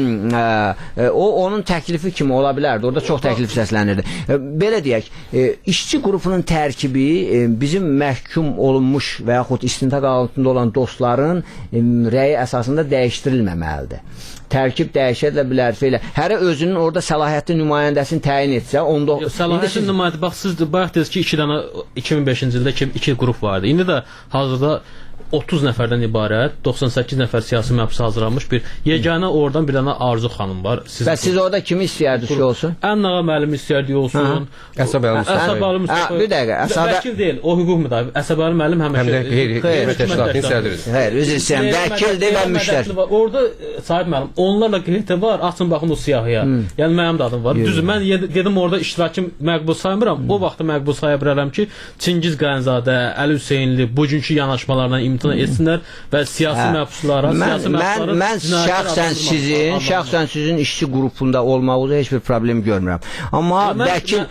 O onun təklifi kimi ola bilərdi. Orada çox təklif səslənirdi. Belə deyək, işçi qrupunun tərkibi bizim məhkum olunmuş və yaxud istintaq altında olan dostların rəyi əsasında dəyişdirilməməlidir. Tərkib dəyişə də bilər. Hərə özünün orada səlahiyyətli nümayəndəsini təyin etsə, onda səlahiyyətli nümayəndə bax siz bayaq dediniz ki, 2 dənə 2005-ci ildə 2 qrup vardı. İndi də hazırda 30 nəfərdən ibarət 98 nəfər siyasi məhbus hazırlanmış bir yeganə oradan bir dənə Arzu xanım var. Və siz orada kimi istəyərdiniz ki olsun? Ənnağa müəllim istəyərdik olsun. Əsəbəli Mustafa. Bir dəqiqə. Vəkil deyil, o hüquq müdafiə. Əsəbəli müəllim həmişə təşkilatın sədridir. Xeyr, üzr istəyirəm. Vəkildir və müştəri. Orada Sahib müəllim, onlarla qeyti var. Açın baxın o siyahıya. Yəni mənim də adım var. Düzdür, mən dedim orada iştirakım məqbul saymıram. O vaxtı məqbul saya bilərəm ki, Çingiz Qaynzadə, Əli Hüseynli bugünkü yanaşmalardan imtina etsinlər və siyasi məhbuslara, mən şəxsən sizin işçi qrupunda olmağınızda heç bir problem görmürəm. Amma vəkil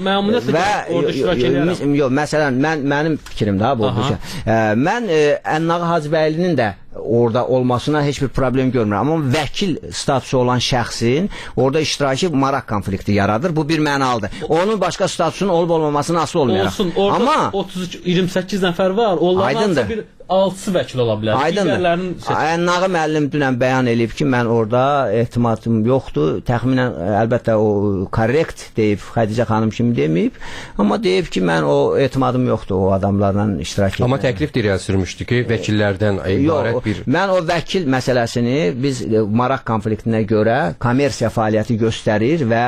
və məsələn mənim fikrim daha bu oldu. Mən Ənnağı Hacıbəylinin də orada olmasına heç bir problem görmürəm. Amma vəkil statusu olan şəxsin orada iştirakı maraq konflikti yaradır. Bu bir mənalıdır. Onun başqa statusunun olub-olmamasına asılı olmayaraq. Olsun, orada 28 nəfər var. Onlardan bir 6-sı vəkil ola bilər. Aydındır. Ənnağı müəllim dünən bəyan edib ki, mən orada etimadım yoxdur. Təxminən, əlbəttə o korrekt deyib, Xədicə xanım kimi deməyib. Amma deyib ki, mən o etimadım yoxdur o adamlarla iştirak etmək. Amma təklif irəli sürmüşdü ki, vəkillərdən ibarət bir... Mən o vəkil məsələsini biz maraq konfliktinə görə kommersiya fəaliyyəti göstərir və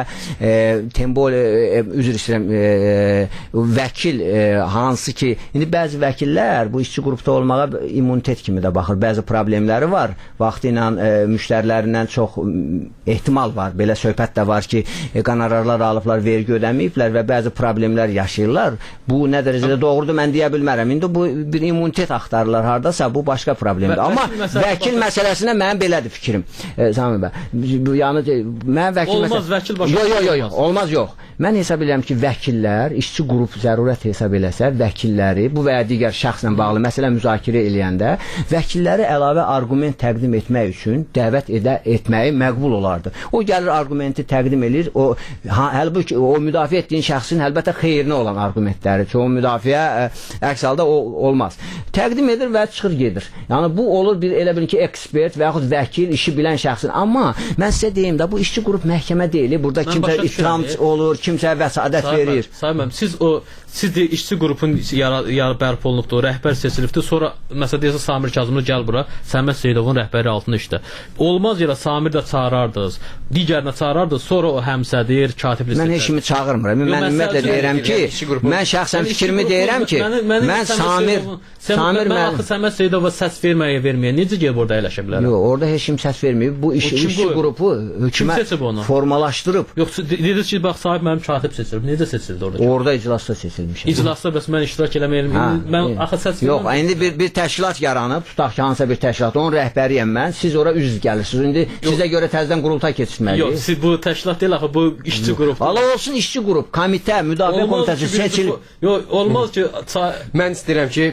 üzr istəyirəm, vəkil hansı ki, indi bəzi vəkillər bu işçi qrupda olmağa immunitet kimi də baxır. Bəzi problemləri var. Vaxtı ilə müştərilərindən çox ehtimal var. Belə söhbət də var ki, qanararlar alıblar, vergi ödəməyiblər və bəzi problemlər yaşayırlar. Bu nə dərəcədə doğrudur, mən deyə bilmərəm. İndi bu bir immunitet axtarırlar hardasa, bu başqa problemdir. Amma vəkil məsələsinə mənim belədir fikrim. Sami bəy. Yəni, mən vəkil olmaz, vəkil başqa. Yox, olmaz, yox. Mən hesab edirəm ki, vəkillər, işçi qrup zərurət hesab eləsə, vəkilləri bu və ya digər şəxslə bağlı məsələ müzakirə eləyəndə, vəkilləri əlavə arqument təqdim etmək üçün dəvət etməyi məqbul olardı. O gəlir arqumenti təqdim edir, halbuki o müdafiə etdiyin şəxsin əlbəttə xeyrinə olan arqumentləri, o müdafiə əks halda olmaz. Təqdim edir və çıxır gedir. Yəni, bu olur bir elə bir ki, ekspert və yaxud vəkil, işi bilən şəxsin. Amma mən sizə deyim də, bu işçi qrup məhkəmə deyil, burada kimsə ittiham olur, kimsə vəsadət verir. Sayın siz de işçi qrupun bərpa olunubdur, rəhbər seçilibdir, sonra məsələn deyəsə Samir Kazımlı gəl bura, Səməd Seydovun rəhbəri altında işlə. Olmaz yerə Samir də çağırardınız, digərinə çağırardınız, sonra o həmsədir, katibli mən heç kimi çağırmıram. Mən ümumiyyətlə deyirəm ki, mən şəxsən fikrimi deyirəm ki, mən Samir mən axı Səməd Seyidova səs verməyə necə gəlib orada əyləşə bilərəm? Yox, orada heç kim səs verməyib. Bu işçi qrupu hökumət formalaşdırıb. Yox, dediniz ki, bax sahib mənim katib seçilib. Necə seçildi orada? Orada iclasda seçilmişəm. İclasda bəs mən iştirak eləməyəm. Mən axı səs verməm. Yox, indi bir təşkilat yaranıb, tutaq ki, hansısa bir təşkilat, onun rəhbəriyəm mən. Siz ora üzv gəlirsiniz. İndi sizə görə təzədən qurultay keçirməliyik. Yox, siz bu təşkilat deyil axı, bu işçi qrup. Allah olsun işçi qrup, komitə, müdafiə komitəsi seçilib. Yox, olmaz ki, mən istəyirəm ki,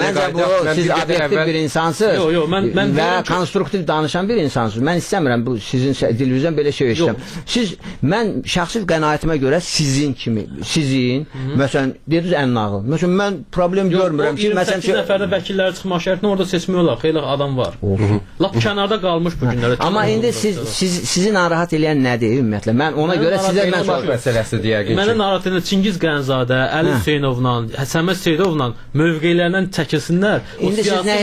siz obyektiv bir insansınız və konstruktiv danışan bir insansınız. Mən istəmirəm bu sizin dilinizdən belə şey eşitəm. Mən şəxsi qənaətimə görə sizin, məsələn, dediniz ən nağıl. Məsələn, mən problem görmürəm ki, məsələn, 28 nəfərdə vəkilləri çıxmaq şərtini orada seçmək olar. Xeyli adam var. Lap kənarda qalmış bu günlərdə. Amma indi sizi narahat eləyən nədir ümumiyyətlə? Mən ona görə sizə məsələsidir yəqin ki. Mənə narahat edən Çingiz Qənzadə, Əli Hüseynovla, Səməd Seyidovla mövqelərindən çəkilsinlər. İndi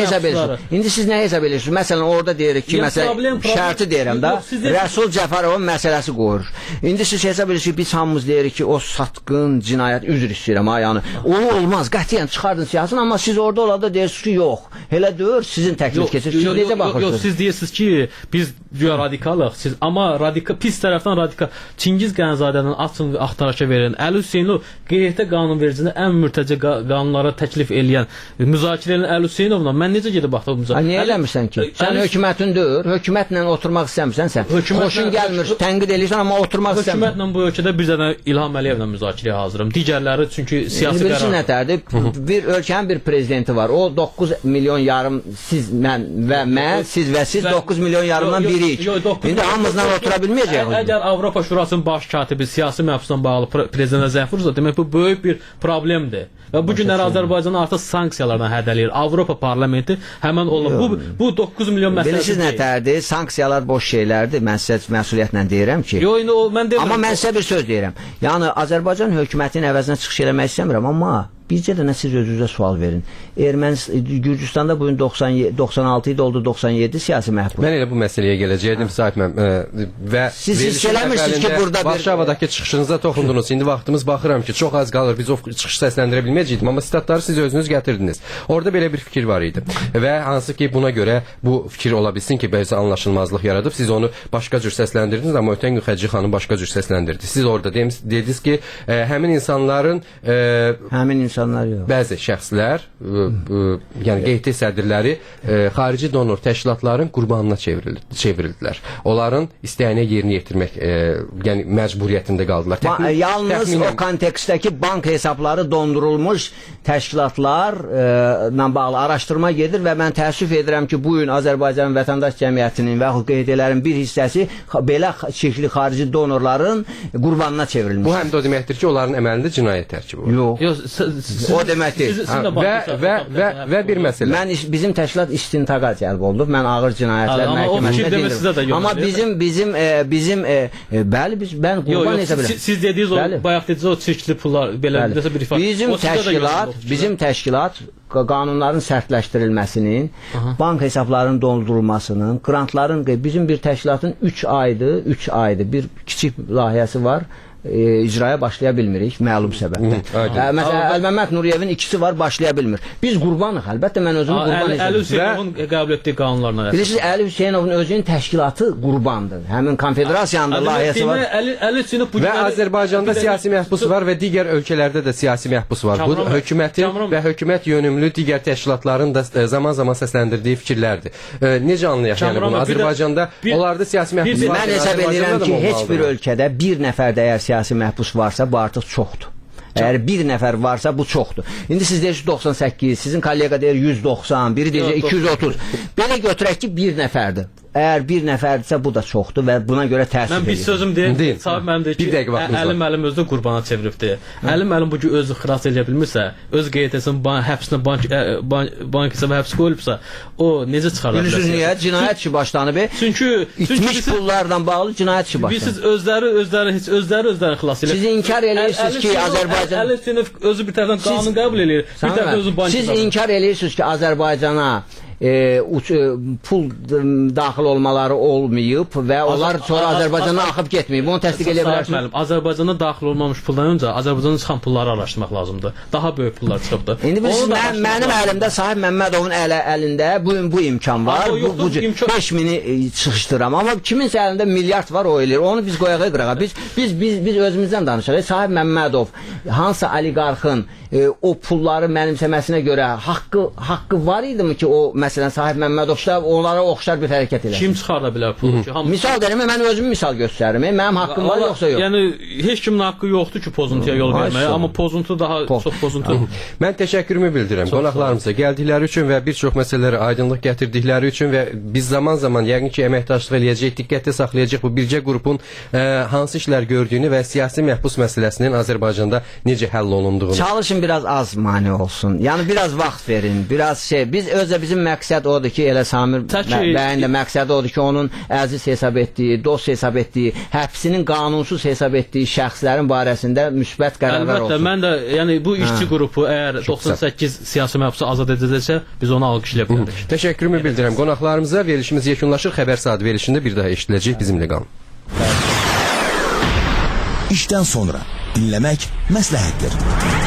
siz nə hesab edirsiniz? Məsələn, orada deyirik ki, məsələn, şərti deyirəm da, Rəsul Cəfərovun məsələsi qoyur. İndi siz hesab edirsiniz ki, biz hamımız deyirik ki, o satqın, cinayət, üzr istəyirəm, yəni. O olmaz, qətiyyən çıxardın siyasını, amma siz orada olanda deyirsiniz ki, yox, elə deyir, sizin təklif keçirsiniz. Siz necə baxırsınız? Yox, siz deyirsiniz ki, biz radikalıq, amma pis tərəfdən radikal. Çingiz Qənzadənin açın axtarışa verin, Əli Hüseynov qeyriyyətə qanunvericinin ən mürtəci qanunlara təklif eləyən, müzakirə edən Əli Hüseynovla mən necə gedib baxdım müzakirə? Niyə eləmirsən ki? Sən hökumətin deyir, hökumətlə oturmaq istəmirsən sən. Xoşun gəlmir, tənqid eləyirsən, amma oturmaq istəmirsən. Hökumətlə bu ölkədə bir dənə İlham Əliyevlə müzakirəyə hazıram. Digərləri çünki siyasi qərar. Bilirsiniz nətərdir? Bir ölkənin bir prezidenti var. O 9 milyon yarım siz, mən və mən, siz və siz 9 milyon yarımdan biriyik. İndi hamımızla otura bilməyəcəyik. Əgər Avropa Şurasının baş katibi siyasi məhbusla bağlı prezidentə zəng vurursa, demək bu böyük bir problemdir. Və bu günlər Azərbaycan artıq sanksiyalardan hədələyir. Avropa parlamenti həmən olur. Bu 9 milyon məsələsi. Bilirsiniz nətərdir? Sanksiyalar boş şeylərdir. Mən sizə məsuliyyətlə deyirəm ki. Amma mən sizə bir söz deyirəm. Yəni Azərbaycan hökumətinin əvəzinə çıxış eləmək istəmirəm, amma bircə dənə siz özünüzə sual verin. Gürcüstanda bugün 96 idi, oldu 97 siyasi məhbus. Mən elə bu məsələyə gələcəkdim sahib və siz hiss eləmirsiniz ki, burada Varşavadakı çıxışınıza toxundunuz. İndi vaxtımız baxıram ki, çox az qalır. Biz o çıxış səsləndirə bilməyəcəkdik, amma statları siz özünüz gətirdiniz. Orada belə bir fikir var idi. Və hansı ki, buna görə bu fikir ola bilsin ki, bəzi anlaşılmazlıq yaradıb, siz onu başqa cür səsləndirdiniz, amma ötən gün Xəci xanım başqa cür səsləndirdi. Siz orada dediniz ki, həmin insanların bəzi şəxslər, yəni qeydi sədrləri xarici donor təşkilatların qurbanına çevrildilər. Onların istəyini yerinə yetirmək yəni məcburiyyətində qaldılar. Yalnız o kontekstdəki bank hesabları dondurulmuş təşkilatlarla bağlı araşdırma gedir və mən təəssüf edirəm ki, bugün Azərbaycan vətəndaş cəmiyyətinin və QYD-lərin bir hissəsi belə çeşitli xarici donorların qurbanına çevrilmiş. Bu həm də o deməkdir ki, onların əməlində cinayət tərkibi var. Yox. O deməkdir. Və bir məsələ. Bizim təşkilat istintaqa cəlb olduq. Mən ağır cinayətlər məhkəməsində deyildim. Amma bizim bəli mən qurban hesab edirəm. Siz dediniz o bayaq dediniz o çirkli pullar belə nəsə bir ifadə. Bizim təşkilat qanunların sərtləşdirilməsinin, bank hesablarının dondurulmasının, qrantların bizim bir təşkilatın 3 aydır bir kiçik layihəsi var. İcraya başlaya bilmirik məlum səbəbdən. Məsələn, Əlməmməd Nuriyevin ikisi var, başlaya bilmir. Biz qurbanıq, əlbəttə mən özümü qurban edirəm. Əli Hüseynovun qəbul etdiyi qanunlarına əsasən. Bilirsiniz, Əli Hüseynovun özünün təşkilatı qurbandır. Həmin konfederasiyanın da layihəsi var. Və Azərbaycanda siyasi məhbus var və digər ölkələrdə də siyasi məhbus var. Bu hökumətin və hökumət yönümlü digər təşkilatların da zaman-zaman səsləndirdiyi fikirlərdir. Necə anlayaq yəni bunu? Azərbaycanda onlarda siyasi məhbus var. Mən hesab edirəm ki, heç bir ölkədə bir nəfər də əgər siyasi məhbus varsa, bu artıq çoxdur. Əgər bir nəfər varsa, bu çoxdur. İndi siz deyirsiniz 98, sizin kollega deyir 190, biri deyir 230. Belə götürək ki, bir nəfərdir. Əgər bir nəfərdirsə, bu da çoxdur və buna görə təəssüf edir. Mən bir sözüm deyim, sahib mənim deyir ki, Əlim özü qurbana çeviribdir. Əlim bu ki, özü xilas edə bilmirsə, öz QYT-sinin həbsinə bank hesabı həbs qoyulubsa, o necə çıxarlar? Bilirsiniz niyə? Cinayət işi başlanıb. Çünki itmiş pullarla bağlı cinayət işi başlanıb. Siz özləri xilas edir. Siz inkar edirsiniz ki, Azərbaycan Əli Hüseynov özü bir tərəfdən qanun qəbul edir, bir tərəfdən özü bank. Siz inkar edirsiniz ki, Azərbaycana pul daxil olmaları olmayıb və onlar sonra Azərbaycana axıb getməyib. Bunu təsdiq edə bilərsiniz? Azərbaycana daxil olmamış puldan öncə Azərbaycanın çıxan pulları araşdırmaq lazımdır. Daha böyük pullar çıxıbdı. İndi mənim əlimdə Sahib Məmmədovun əlində bu imkan var. Bu 5000-i çıxışdıram. Amma kiminsə əlində milyard var, o eləyir. Onu biz qoyaq qırağa. Biz özümüzdən danışırıq. Sahib Məmmədov hansı oliqarxın o pulları mənimsəməsinə görə haqqı var idimi ki, o məsələn Sahib Məmmədov da onlara oxşar bir hərəkət edir? Kim çıxarda bilər pulu ki? Misal deyirəm, mən özüm misal göstərim. Mənim haqqım var yoxsa yox? Yəni heç kimin haqqı yoxdur ki, pozuntuya yol verməyə, amma pozuntu daha çox pozuntu. Mən təşəkkürümü bildirirəm qonaqlarımıza gəldikləri üçün və bir çox məsələlərə aydınlıq gətirdikləri üçün və biz zaman-zaman yəqin ki, əməkdaşlıq eləyəcək, diqqətdə saxlayacaq bu bircə qrupun hansı işlər gördüyünü və siyasi məhbus məsələsinin Azərbaycanda necə həll olunduğunu. Çalışın biraz az mane olsun. Yəni biraz vaxt verin, biraz bizim məqsəd odur ki, elə Samir bəyin də məqsədi odur ki, onun əziz hesab etdiyi, dost hesab etdiyi, həbsinin qanunsuz hesab etdiyi şəxslərin barəsində müsbət qərarlar olsun. Əlbəttə, mən də yəni bu işçi qrupu əgər 98 siyasi məhbusu azad ediləcəksə, biz onu alqışlaya bilərik. Təşəkkürümü bildirirəm qonaqlarımıza. Verilişimiz yekunlaşır. Xəbər saat verilişində bir daha eşidiləcək. Bizimlə qalın. İşdən sonra dinləmək məsləhətdir.